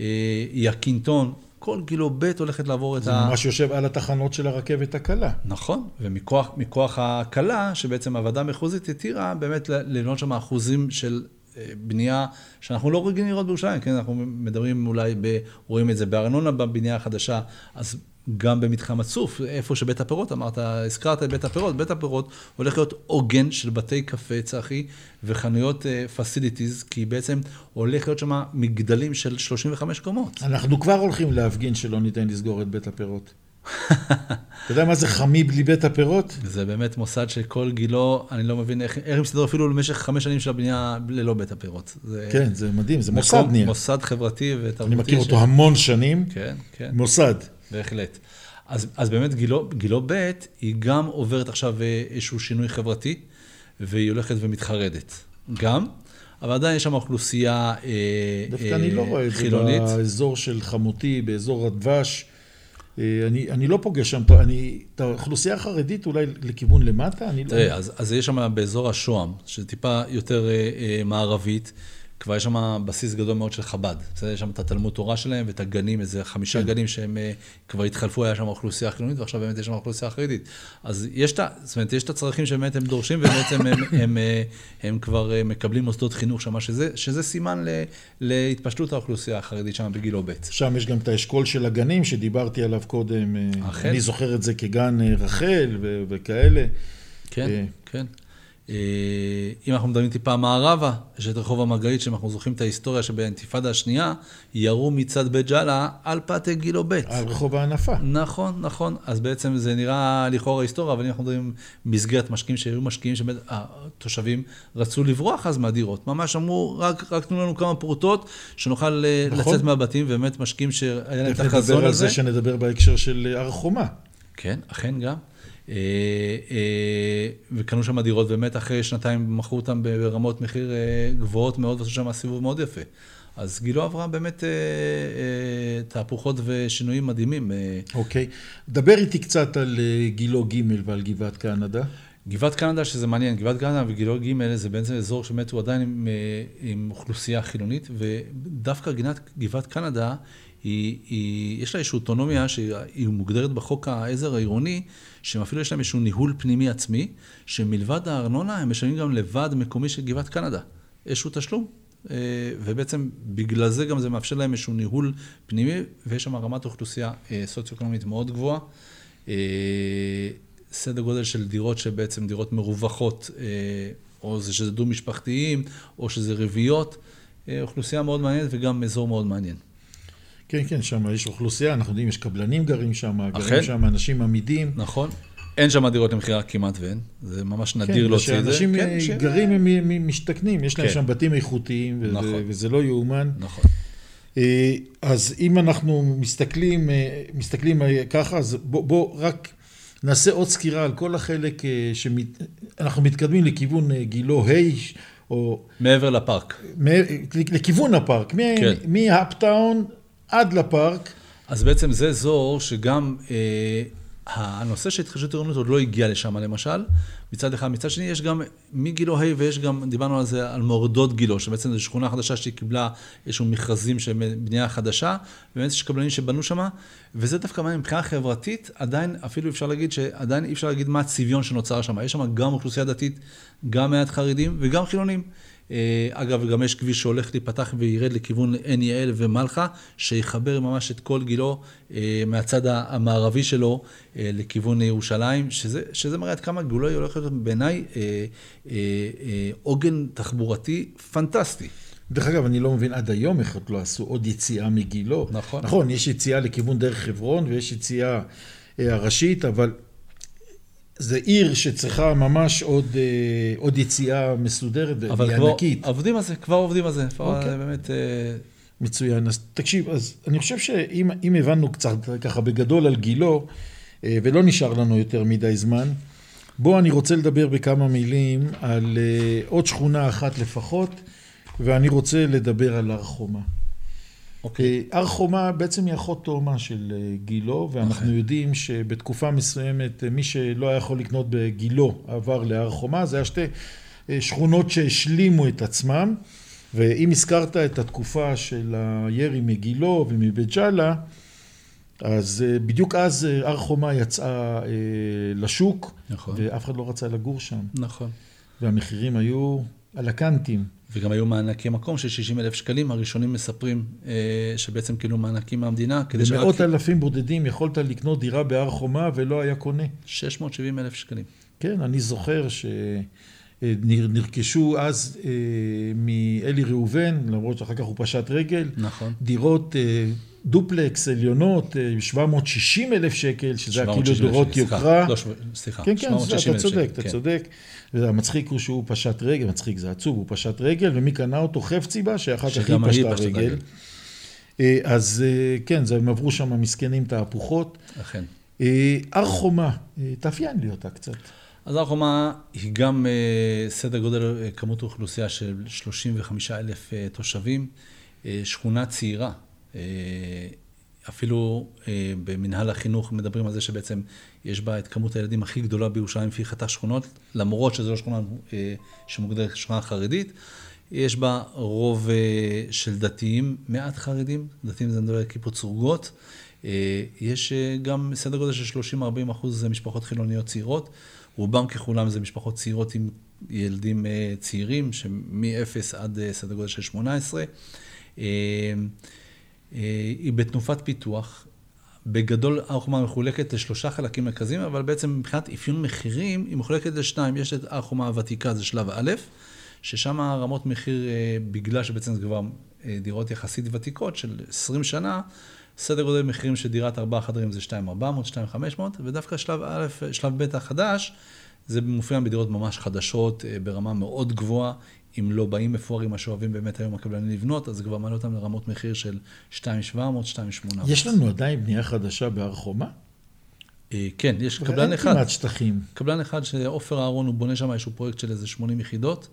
יקינטון, כל גילו ב' הולכת לעבור את ה... זה ממש יושב על התחנות של הרכבת הקלה. נכון, ומכוח מכוח הקלה, שבעצם הוועדה המחוזית התירה באמת לבנות שם אחוזים של בנייה שאנחנו לא רגילים לראות בירושלים, כן? אנחנו מדברים אולי, ב, רואים את זה בארנונה בבנייה החדשה, אז גם במתחם הצוף, איפה שבית הפירות, אמרת, הזכרת את בית הפירות, בית הפירות הולך להיות עוגן של בתי קפה צחי וחנויות פסיליטיז, כי בעצם הולך להיות שם מגדלים של שלושים וחמש קומות. אנחנו כבר הולכים להפגין שלא ניתן לסגור את בית הפירות. אתה יודע מה זה חמי בלי בית הפירות? זה באמת מוסד שכל גילו, אני לא מבין איך, איך הם מסתדרו אפילו למשך חמש שנים של הבנייה ללא בית הפירות. זה כן, זה מדהים, זה מוסד נהיה. מוסד חברתי ותרבותי. אני מכיר אותו המון שנים. כן, כן. מוסד. בהחלט. אז, אז באמת גילו, גילו ב' היא גם עוברת עכשיו איזשהו שינוי חברתי, והיא הולכת ומתחרדת. גם, אבל עדיין יש שם אוכלוסייה חילונית. דווקא אני לא רואה את זה באזור של חמותי, באזור הדבש. אני, אני לא פוגש שם, אני, את האוכלוסייה החרדית אולי לכיוון למטה, אני תראה, לא... אז, אז יש שם באזור השוהם, שזה טיפה יותר אה, מערבית, כבר יש שם בסיס גדול מאוד של חב"ד. יש שם את התלמוד תורה שלהם ואת הגנים, איזה חמישה גנים שהם כבר התחלפו, היה שם אוכלוסייה חילונית, ועכשיו באמת יש שם אוכלוסייה חרדית. אז יש את, זאת אומרת, יש את הצרכים שבאמת הם דורשים, ובעצם הם, הם, הם כבר מקבלים מוסדות חינוך שם, שזה, שזה סימן ל, להתפשטות האוכלוסייה החרדית שם בגילו ב'. שם יש גם את האשכול של הגנים שדיברתי עליו קודם. אכן. אני זוכר את זה כגן רחל ו- וכאלה. כן, כן. אם אנחנו מדברים טיפה מערבה, יש את רחוב המרגלית, שאנחנו זוכרים את ההיסטוריה שבאינתיפאדה השנייה, ירו מצד בית ג'אלה על פאתי גילו ב'. על רחוב הענפה. נכון, נכון. אז בעצם זה נראה לכאורה היסטוריה, אבל אם אנחנו מדברים מסגרת משקיעים, שהיו משקיעים שהתושבים רצו לברוח אז מהדירות. ממש אמרו, רק, רק תנו לנו כמה פרוטות, שנוכל נכון. לצאת מהבתים, ובאמת משקיעים שהיה להם את החזון הזה. נדבר על זה שנדבר בהקשר של הר חומה. כן, אכן גם. וקנו שם דירות, באמת אחרי שנתיים מכרו אותם ברמות מחיר גבוהות מאוד, ועשו שם סיבוב מאוד יפה. אז גילו עברה באמת תהפוכות ושינויים מדהימים. אוקיי. דבר איתי קצת על גילו ג' ועל גבעת קנדה. גבעת קנדה, שזה מעניין, גבעת קנדה וגילו ג' זה בעצם אזור שבאמת הוא עדיין עם, עם אוכלוסייה חילונית, ודווקא גבעת קנדה, היא, היא, יש לה איזושהי אוטונומיה שהיא מוגדרת בחוק העזר העירוני, שאפילו יש להם איזשהו ניהול פנימי עצמי, שמלבד הארנונה הם משלמים גם לוועד מקומי של גבעת קנדה. איזשהו תשלום, ובעצם בגלל זה גם זה מאפשר להם איזשהו ניהול פנימי, ויש שם רמת אוכלוסייה סוציו-אקונומית מאוד גבוהה. סדר גודל של דירות שבעצם דירות מרווחות, או זה שזה דו-משפחתיים, או שזה רביעיות, אוכלוסייה מאוד מעניינת וגם אזור מאוד מעניין. כן, כן, שם יש אוכלוסייה, אנחנו יודעים, יש קבלנים גרים שם, גרים שם אנשים עמידים. נכון. אין שם דירות למחירה כמעט ואין, זה ממש נדיר להוציא את זה. שאנשים גרים הם משתכנים, יש להם שם בתים איכותיים, וזה לא יאומן. נכון. אז אם אנחנו מסתכלים, מסתכלים ככה, אז בוא רק נעשה עוד סקירה על כל החלק שאנחנו מתקדמים לכיוון גילו ה' או... מעבר לפארק. לכיוון הפארק, מהאפטאון עד לפארק. אז בעצם זה אזור שגם אה, הנושא של התחדשות עירונית עוד לא הגיע לשם למשל, מצד אחד. מצד שני יש גם מגילו ה' ויש גם, דיברנו על זה, על מורדות גילו, שבעצם זו שכונה חדשה שהיא קיבלה איזשהו מכרזים של בנייה חדשה, ובאמת יש קבלנים שבנו שם, וזה דווקא מבחינה חברתית, עדיין אפילו אפשר להגיד שעדיין אי אפשר להגיד מה הצביון שנוצר שם. יש שם גם אוכלוסייה דתית, גם מעט חרדים וגם חילונים. אגב, גם יש כביש שהולך להיפתח וירד לכיוון עין יעל ומלחה, שיחבר ממש את כל גילו מהצד המערבי שלו לכיוון ירושלים, שזה, שזה מראה עד כמה גילו הולך להיות בעיניי עוגן תחבורתי פנטסטי. דרך אגב, אני לא מבין עד היום איך לא עשו עוד יציאה מגילו. נכון. נכון, יש יציאה לכיוון דרך חברון ויש יציאה הראשית, אבל זה עיר שצריכה ממש עוד, עוד יציאה מסודרת וענקית. אבל עובדים על זה, כבר עובדים על זה. אוקיי. באמת... מצוין. אז תקשיב, אז אני חושב שאם אם הבנו קצת ככה בגדול על גילו, ולא נשאר לנו יותר מדי זמן, בוא אני רוצה לדבר בכמה מילים על עוד שכונה אחת לפחות, ואני רוצה לדבר על הר חומה. אוקיי. הר חומה בעצם היא אחות תאומה של גילו, ואנחנו okay. יודעים שבתקופה מסוימת מי שלא היה יכול לקנות בגילו עבר להר חומה, זה היה שתי שכונות שהשלימו את עצמם, ואם הזכרת את התקופה של הירי מגילו ומבית ג'אלה, אז בדיוק אז הר חומה יצאה לשוק, נכון. ואף אחד לא רצה לגור שם. נכון. והמחירים היו על הקנטים. וגם היו מענקי מקום של שישים אלף שקלים, הראשונים מספרים אה, שבעצם כאילו מענקים מהמדינה. במאות שרק... אלפים בודדים יכולת לקנות דירה בהר חומה ולא היה קונה. שש מאות שבעים אלף שקלים. כן, אני זוכר שנרכשו אז אה, מאלי ראובן, למרות שאחר כך הוא פשט רגל. נכון. דירות אה, דופלקס, עליונות, אה, שבע מאות שישים אלף שקל, שזה היה כאילו דירות יוקרה. לא, סליחה, כן, כן, אתה צודק, אתה צודק. והמצחיק הוא שהוא פשט רגל, מצחיק זה עצוב, הוא פשט רגל, ומי קנה אותו חפצי בה, שאחר כך היא פשטה רגל. אז כן, הם עברו שם מסכנים תהפוכות. אכן. הר חומה, תאפיין לי אותה קצת. אז הר חומה היא גם סדר גודל כמות האוכלוסייה של שלושים וחמישה אלף תושבים, שכונה צעירה. אפילו אה, במנהל החינוך מדברים על זה שבעצם יש בה את כמות הילדים הכי גדולה בירושלים לפי חתך שכונות, למרות שזו לא שכונה אה, שמוגדרת שכונה חרדית. יש בה רוב אה, של דתיים, מעט חרדים, דתיים זה מדבר על כיפות סרוגות. אה, יש אה, גם סדר גודל של שלושים עד ארבעים אחוז זה משפחות חילוניות צעירות, רובם ככולם זה משפחות צעירות עם ילדים אה, צעירים, שמ-אפס עד אה, סדר גודל של שמונה עשרה. אה, היא בתנופת פיתוח, בגדול הר חומה מחולקת לשלושה חלקים מרכזיים, אבל בעצם מבחינת אפיון מחירים היא מחולקת לשניים. יש את הר חומה הוותיקה, זה שלב א', ששם רמות מחיר, בגלל שבעצם זה כבר דירות יחסית ותיקות של עשרים שנה, סדר גודל מחירים של דירת ארבעה חדרים זה שתיים אלף ארבע מאות, שתיים אלף חמש מאות, ודווקא שלב א', שלב ב' החדש, זה מופיע בדירות ממש חדשות, ברמה מאוד גבוהה, אם לא באים מפוארים, מה שאוהבים באמת היום הקבלנים לבנות, אז כבר מעלה אותם לרמות מחיר של שתיים אלף שבע מאות, שתיים אלף שמונה מאות. יש לנו עדיין בנייה חדשה בהר חומה? כן, יש קבלן אחד. כמעט שטחים. קבלן אחד שעופר אהרון, הוא בונה שם איזשהו פרויקט של איזה שמונים יחידות,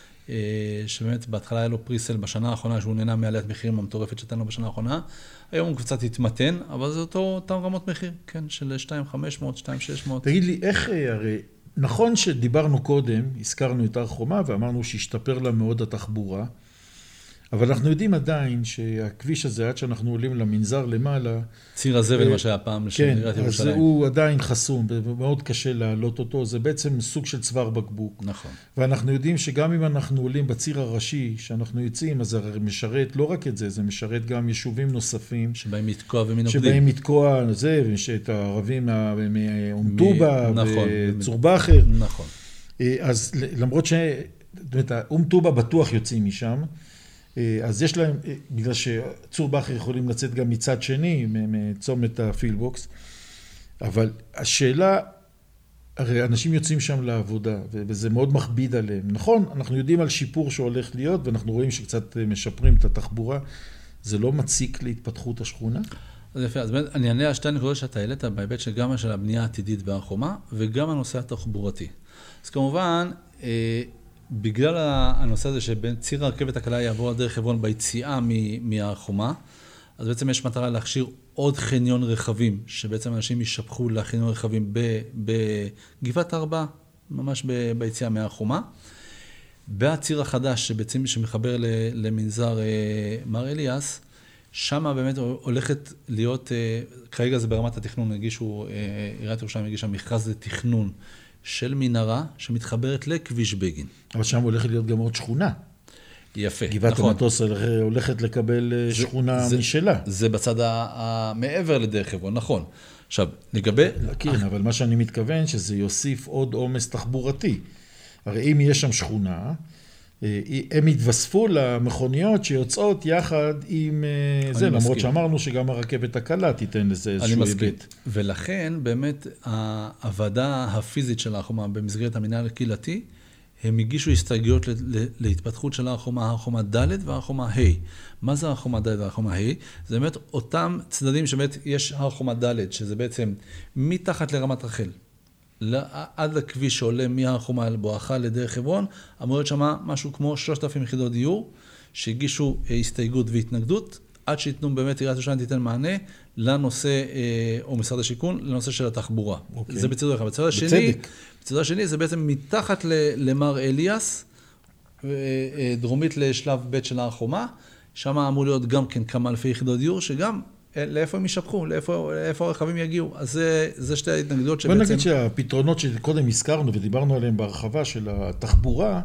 שבאמת בהתחלה היה לו פריסל בשנה האחרונה, שהוא נהנה מעליית מחירים המטורפת שתן לו בשנה האחרונה. היום הוא קצת התמתן, אבל זה אותו, אותם רמות מחיר, כן, של שתיים אלף חמש מאות, שתיים אלף שש מאות. תגיד לי, איך הרי... נכון שדיברנו קודם, הזכרנו את הר חומה ואמרנו שהשתפר לה מאוד התחבורה, אבל אנחנו יודעים עדיין שהכביש הזה, עד שאנחנו עולים למנזר למעלה... ציר הזבל, מה שהיה פעם של עיריית ירושלים. כן, אז הוא עדיין חסום, ומאוד קשה להעלות אותו, זה בעצם סוג של צוואר בקבוק. נכון. ואנחנו יודעים שגם אם אנחנו עולים בציר הראשי, שאנחנו יוצאים, אז זה משרת לא רק את זה, זה משרת גם יישובים נוספים. שבאים לתקוע ומנוגדים. שבאים לתקוע, זה, ואת הערבים מאום טובה, וצור בחר. נכון. אז למרות ש... אום טובה בטוח יוצאים משם, אז יש להם, בגלל שצור בחר יכולים לצאת גם מצד שני, מצומת הפילבוקס, אבל השאלה, הרי אנשים יוצאים שם לעבודה, וזה מאוד מכביד עליהם. נכון, אנחנו יודעים על שיפור שהולך להיות, ואנחנו רואים שקצת משפרים את התחבורה, זה לא מציק להתפתחות השכונה? אז יפה, אז אני אענה על שתי נקודות שאתה העלית, בהיבט שגם של הבנייה העתידית בהר חומה, וגם הנושא התחבורתי. אז כמובן, בגלל הנושא הזה שבין ציר הרכבת הקלה יעבור על דרך חברון ביציאה מהר חומה, אז בעצם יש מטרה להכשיר עוד חניון רכבים, שבעצם אנשים ישפכו לחניון רכבים בגבעת ארבע, ממש ביציאה מהר חומה. בציר החדש שבעצם שמחבר למנזר מר אליאס, שם באמת הולכת להיות, כרגע זה ברמת התכנון, הגישו, עיריית ירושלים הגישה מכרז לתכנון, של מנהרה שמתחברת לכביש בגין. אבל שם הולכת להיות גם עוד שכונה. יפה, גבעת נכון. המטוס הולכת לקבל זה, שכונה זה, משלה. זה בצד המעבר לדרך חברון, נכון. עכשיו, לגבי... כן, אבל מה שאני מתכוון, שזה יוסיף עוד עומס תחבורתי. הרי אם יש שם שכונה, הם יתווספו למכוניות שיוצאות יחד עם זה, למרות מסכים. שאמרנו שגם הרכבת הקלה תיתן לזה איזשהו היבט. ולכן, באמת, הוועדה הפיזית של הר חומה במסגרת המינהל הקהילתי, הם הגישו הסתייגויות להתפתחות של הר חומה, הר חומה ד' והר חומה ה'. מה זה הר חומה ד' והר חומה ה'? זה באמת אותם צדדים שבאמת יש הר חומה ד', שזה בעצם מתחת לרמת רחל, עד לכביש שעולה מהר חומה בואכה לדרך חברון, אמור להיות שם משהו כמו שלושת אלפים יחידות דיור, שהגישו הסתייגות והתנגדות, עד שיתנו באמת עיריית ירושלים תיתן מענה לנושא, או משרד השיכון, לנושא של התחבורה. אוקיי. זה בצד אחד. בצד השני, בצד השני זה בעצם מתחת למר אליאס, דרומית לשלב ב' של הר חומה, שם אמור להיות גם כן כמה אלפי יחידות דיור, שגם לאיפה הם ישפחו, לאיפה, לאיפה הרכבים יגיעו. אז זה, זה שתי ההתנגדויות שבעצם... בוא נגיד שהפתרונות שקודם הזכרנו ודיברנו עליהם בהרחבה של התחבורה,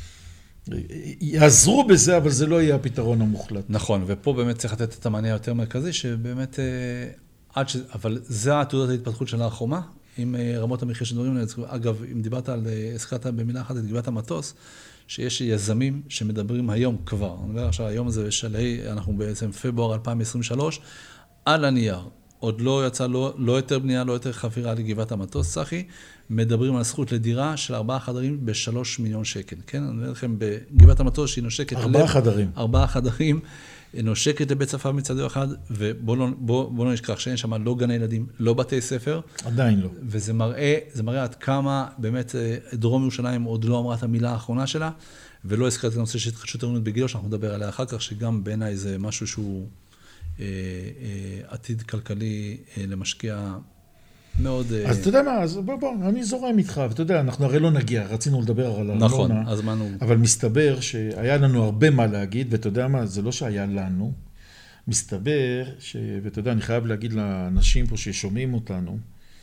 יעזרו בזה, אבל זה לא יהיה הפתרון המוחלט. נכון, ופה באמת צריך לתת את המענה היותר מרכזי, שבאמת, עד ש... אבל זה התעודת ההתפתחות של הר חומה, עם רמות המחיר שדברים. אגב, אם דיברת על, הזכרת במילה אחת את גבעת המטוס, שיש יזמים שמדברים היום כבר. אני אומר עכשיו, היום זה שלהי, אנחנו בעצם פברואר אלפיים עשרים ושלוש, על הנייר. עוד לא יצא, לא, לא יותר בנייה, לא יותר חפירה לגבעת המטוס, צחי, מדברים על זכות לדירה של ארבעה חדרים בשלוש מיליון שקל, כן? אני אומר לכם, בגבעת המטוס שהיא נושקת... ארבעה לב, חדרים. ארבעה חדרים, נושקת לבית שפה מצד אחד, ובואו לא, בוא, בוא לא נשכח שאין שם לא גני ילדים, לא בתי ספר. עדיין לא. וזה מראה, זה מראה עד כמה באמת דרום ירושלים עוד לא אמרה את המילה האחרונה שלה, ולא הזכרת את הנושא של התחדשות עירונית בגילה, שאנחנו נדבר עליה אחר כך, שגם בעיניי זה משהו שהוא אה, אה, עתיד כלכלי אה, למשקיע מאוד... אז אתה יודע מה, אז בוא, בוא, אני זורם איתך, ואתה יודע, אנחנו הרי לא נגיע, רצינו לדבר על ארנונה, נכון, הזמן הוא... אבל מסתבר שהיה לנו הרבה מה להגיד, ואתה יודע מה, זה לא שהיה לנו, מסתבר, ש... ואתה יודע, אני חייב להגיד לאנשים פה ששומעים אותנו,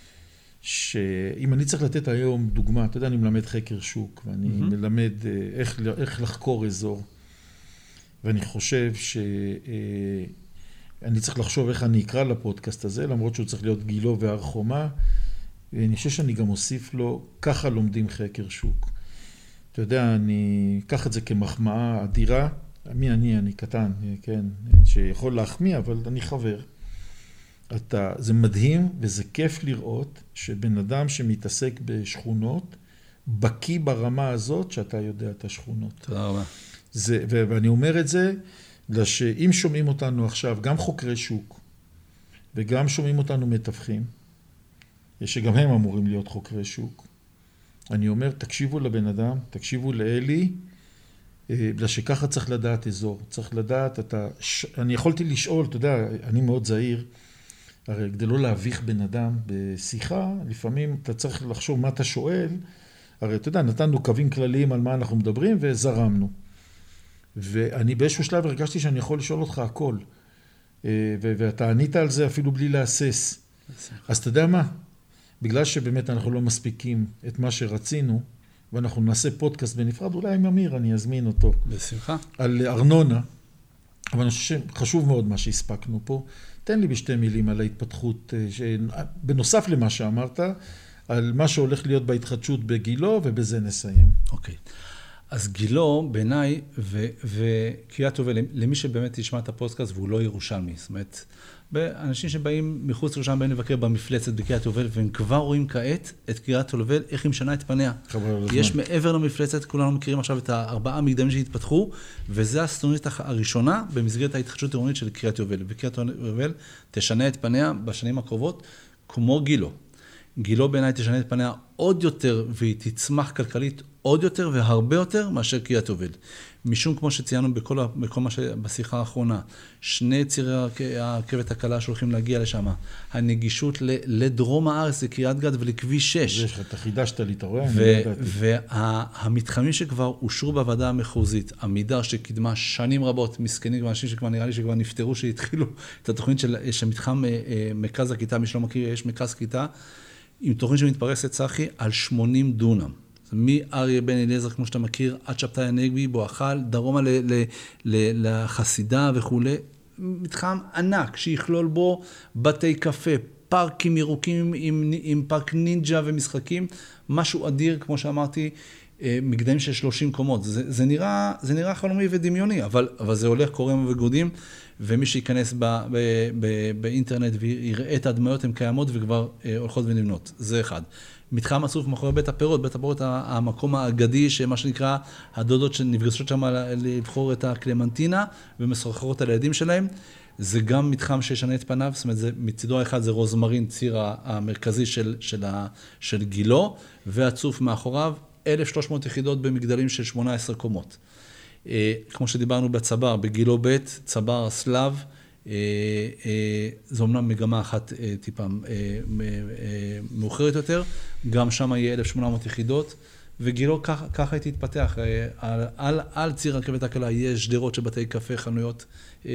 שאם אני צריך לתת היום דוגמה, אתה יודע, אני מלמד חקר שוק, ואני mm-hmm. מלמד איך, איך לחקור אזור, ואני חושב ש... אני צריך לחשוב איך אני אקרא לפודקאסט הזה, למרות שהוא צריך להיות גילו והר חומה, ואני חושב שאני גם אוסיף לו, ככה לומדים חקר שוק. אתה יודע, אני אקח את זה כמחמאה אדירה, מי אני, אני קטן, כן, שיכול להחמיא, אבל אני חבר. אתה, זה מדהים וזה כיף לראות שבן אדם שמתעסק בשכונות, בקיא ברמה הזאת שאתה יודע את השכונות. תודה רבה. זה, ואני אומר את זה, שאם שומעים אותנו עכשיו, גם חוקרי שוק, וגם שומעים אותנו מתווכים, שגם הם אמורים להיות חוקרי שוק, אני אומר, תקשיבו לבן אדם, תקשיבו לאלי, בגלל שככה צריך לדעת אזור. צריך לדעת, אתה, אני יכולתי לשאול, אתה יודע, אני מאוד זהיר, הרי כדי לא להביך בן אדם בשיחה, לפעמים אתה צריך לחשוב מה אתה שואל, הרי אתה יודע, נתנו קווים כלליים על מה אנחנו מדברים וזרמנו. ואני באיזשהו שלב הרגשתי שאני יכול לשאול אותך הכל. ואתה ענית על זה אפילו בלי להסס. אז אתה יודע מה? בגלל שבאמת אנחנו לא מספיקים את מה שרצינו, ואנחנו נעשה פודקאסט בנפרד, אולי עם אמיר אני אזמין אותו. בשמחה. על ארנונה. אבל אני חושב שחשוב מאוד מה שהספקנו פה. תן לי בשתי מילים על ההתפתחות, בנוסף למה שאמרת, על מה שהולך להיות בהתחדשות בגילו, ובזה נסיים. אוקיי. אז גילו בעיניי, וקריית יובל, למי שבאמת ישמע את הפודקאסט והוא לא ירושלמי, זאת אומרת, אנשים שבאים מחוץ לירושלים באים לבקר במפלצת בקריית יובל, והם כבר רואים כעת את קריית יובל, איך היא משנה את פניה. יש מעבר למפלצת, כולנו מכירים עכשיו את הארבעה מגדמים שהתפתחו, וזה הסנונית הראשונה במסגרת ההתחדשות העירונית של קריית יובל. וקריית יובל תשנה את פניה בשנים הקרובות, כמו גילו. גילו בעיניי תשנה את פניה עוד יותר, והיא תצמח כלכלית עוד יותר והרבה יותר מאשר קריית יובל. משום כמו שציינו בכל, בכל מה שבשיחה האחרונה, שני צירי הרכבת הקלה שהולכים להגיע לשם, הנגישות לדרום הארץ, לקריית גת ולכביש שש. יש לך, אתה חידשת לי, אתה רואה? והמתחמים שכבר אושרו בוועדה המחוזית, עמידר שקידמה שנים רבות, מסכנים, אנשים שכבר נראה לי שכבר נפטרו, שהתחילו את התוכנית של, של מתחם מרכז הכיתה, מי שלא מכיר, יש מרכז כיתה, עם תוכנית שמתפרסת צחי על שמונים דונם. מאריה בן אליעזר, כמו שאתה מכיר, עד שבתאי הנגבי, בואכל, דרומה ל, ל, ל, לחסידה וכו'. מתחם ענק, שיכלול בו בתי קפה, פארקים ירוקים עם, עם פארק נינג'ה ומשחקים, משהו אדיר, כמו שאמרתי, מגדלים של שלושים קומות. זה, זה נראה, זה נראה חלומי ודמיוני, אבל, אבל זה הולך קורם וגודים, ומי שייכנס ב, ב, ב, באינטרנט ויראה את הדמיות, הן קיימות וכבר הולכות ונבנות. זה אחד. מתחם אסוף מאחורי בית הפירות, בית הפירות המקום האגדי, שמה שנקרא, הדודות שנפגשות שם לבחור את הקלמנטינה, ומסחררות על הילדים שלהם. זה גם מתחם שישנה את פניו, זאת אומרת, זה, מצידו האחד זה רוזמרין, ציר המרכזי של, של, ה, של גילו, והצוף מאחוריו, אלף ושלוש מאות יחידות במגדלים של שמונה עשרה קומות. כמו שדיברנו בצבר, בגילו ב', צבר סלב, זו אמנם מגמה אחת טיפה מאוחרת יותר, גם שם יהיה אלף ושמונה מאות יחידות, וגילו ככה, ככה היא תתפתח. על, על, על ציר רכבת הקלה יש שדרות של בתי קפה, חנויות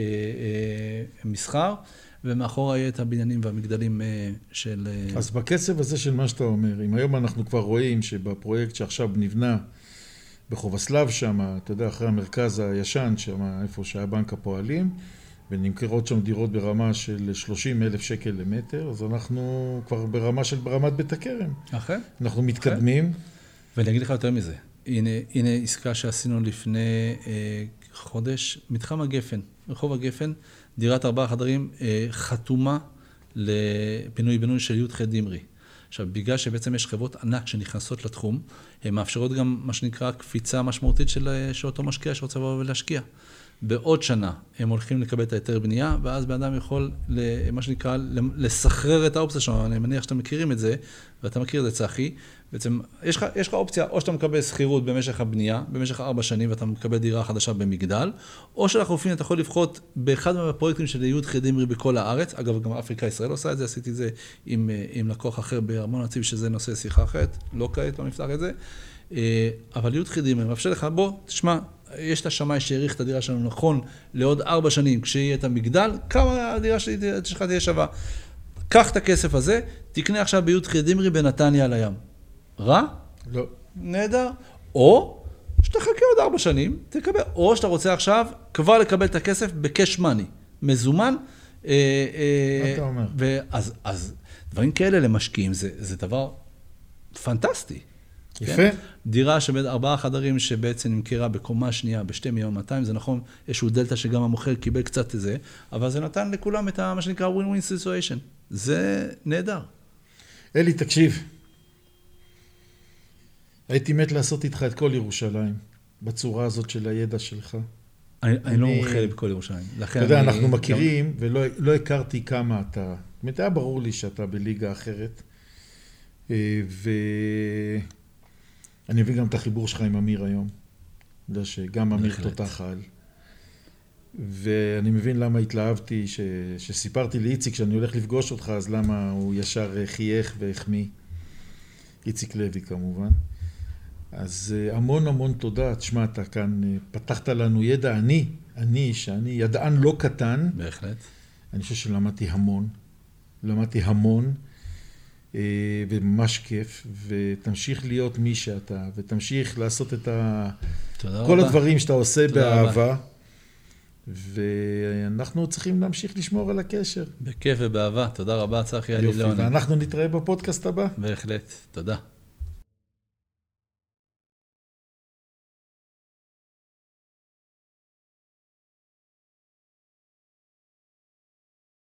מסחר, ומאחורה יהיה את הבניינים והמגדלים של... אז בקצב הזה של מה שאתה אומר, אם היום אנחנו כבר רואים שבפרויקט שעכשיו נבנה בחובסלב שם, אתה יודע, אחרי המרכז הישן שם, איפה שהיה בנק הפועלים, ונמכרות שם דירות ברמה של שלושים אלף שקל למטר, אז אנחנו כבר ברמה של ברמת בית הכרם. אחרי? אנחנו מתקדמים. ואני אגיד לך יותר מזה. הנה, הנה עסקה שעשינו לפני אה, חודש, מתחם הגפן, רחוב הגפן, דירת ארבעה חדרים, אה, חתומה לפינוי בינוי של י' ח' דמרי. עכשיו, בגלל שבעצם יש חברות ענק שנכנסות לתחום, הן מאפשרות גם מה שנקרא קפיצה משמעותית של, של אותו משקיע שרוצה לבוא ולהשקיע. בעוד שנה הם הולכים לקבל את היתר בנייה, ואז באדם יכול, מה שנקרא, לסחרר את האופציה שלנו. אני מניח שאתם מכירים את זה, ואתה מכיר את זה, צחי. בעצם, יש לך, יש לך אופציה, או שאתה מקבל שכירות במשך הבנייה, במשך ארבע שנים, ואתה מקבל דירה חדשה במגדל, או שלחלופין אתה יכול לבחור באחד מהפרויקטים של י' ח' דמרי בכל הארץ. אגב, גם אפריקה ישראל עושה את זה, עשיתי את זה עם, עם לקוח אחר בארמון הנציב, שזה נושא שיחה אחרת, לא כעת, לא נפתח את זה. אבל י' ח' דמרי מאפשר לך, בוא, תשמע, יש את השמאי שהעריך את הדירה שלנו נכון לעוד ארבע שנים, כשיהיה את המגדל, כמה הדירה שלך תהיה שווה. קח את הכסף הזה, תקנה עכשיו בי' ח' דמרי בנתניה על הים. רע? לא. נהדר. או שתחכה עוד ארבע שנים, תקבל. או שאתה רוצה עכשיו כבר לקבל את הכסף בקש מני, מזומן. מה אתה אומר? ואז, אז דברים כאלה למשקיעים, זה, זה דבר פנטסטי. יפה. כן? דירה שבארבעה חדרים שבעצם נמכרה בקומה שנייה בשתי מיליון מאתיים, זה נכון, איזשהו דלטה שגם המוכר קיבל קצת את זה, אבל זה נתן לכולם את מה שנקרא win-win situation. זה נהדר. אלי, תקשיב. הייתי מת לעשות איתך את כל ירושלים, בצורה הזאת של הידע שלך. אני, אני, אני לא מומחה לי בכל ירושלים. אתה יודע, אני... אנחנו מכירים, ולא לא הכרתי כמה אתה. זאת אומרת, היה ברור לי שאתה בליגה אחרת. ו... אני מבין גם את החיבור שלך עם אמיר היום. אתה יודע שגם אמיר תותח על. ואני מבין למה התלהבתי, ש... שסיפרתי לאיציק שאני הולך לפגוש אותך, אז למה הוא ישר חייך והחמיא. איציק לוי כמובן. אז המון המון תודה. תשמע, אתה כאן פתחת לנו ידע. אני, אני, שאני ידען לא קטן. בהחלט. אני חושב שלמדתי המון. למדתי המון. וממש כיף, ותמשיך להיות מי שאתה, ותמשיך לעשות את ה... כל הדברים שאתה עושה באהבה, ואנחנו צריכים להמשיך לשמור על הקשר. בכיף ובאהבה. תודה רבה, צחי אלילון. ואנחנו נתראה בפודקאסט הבא. בהחלט. תודה.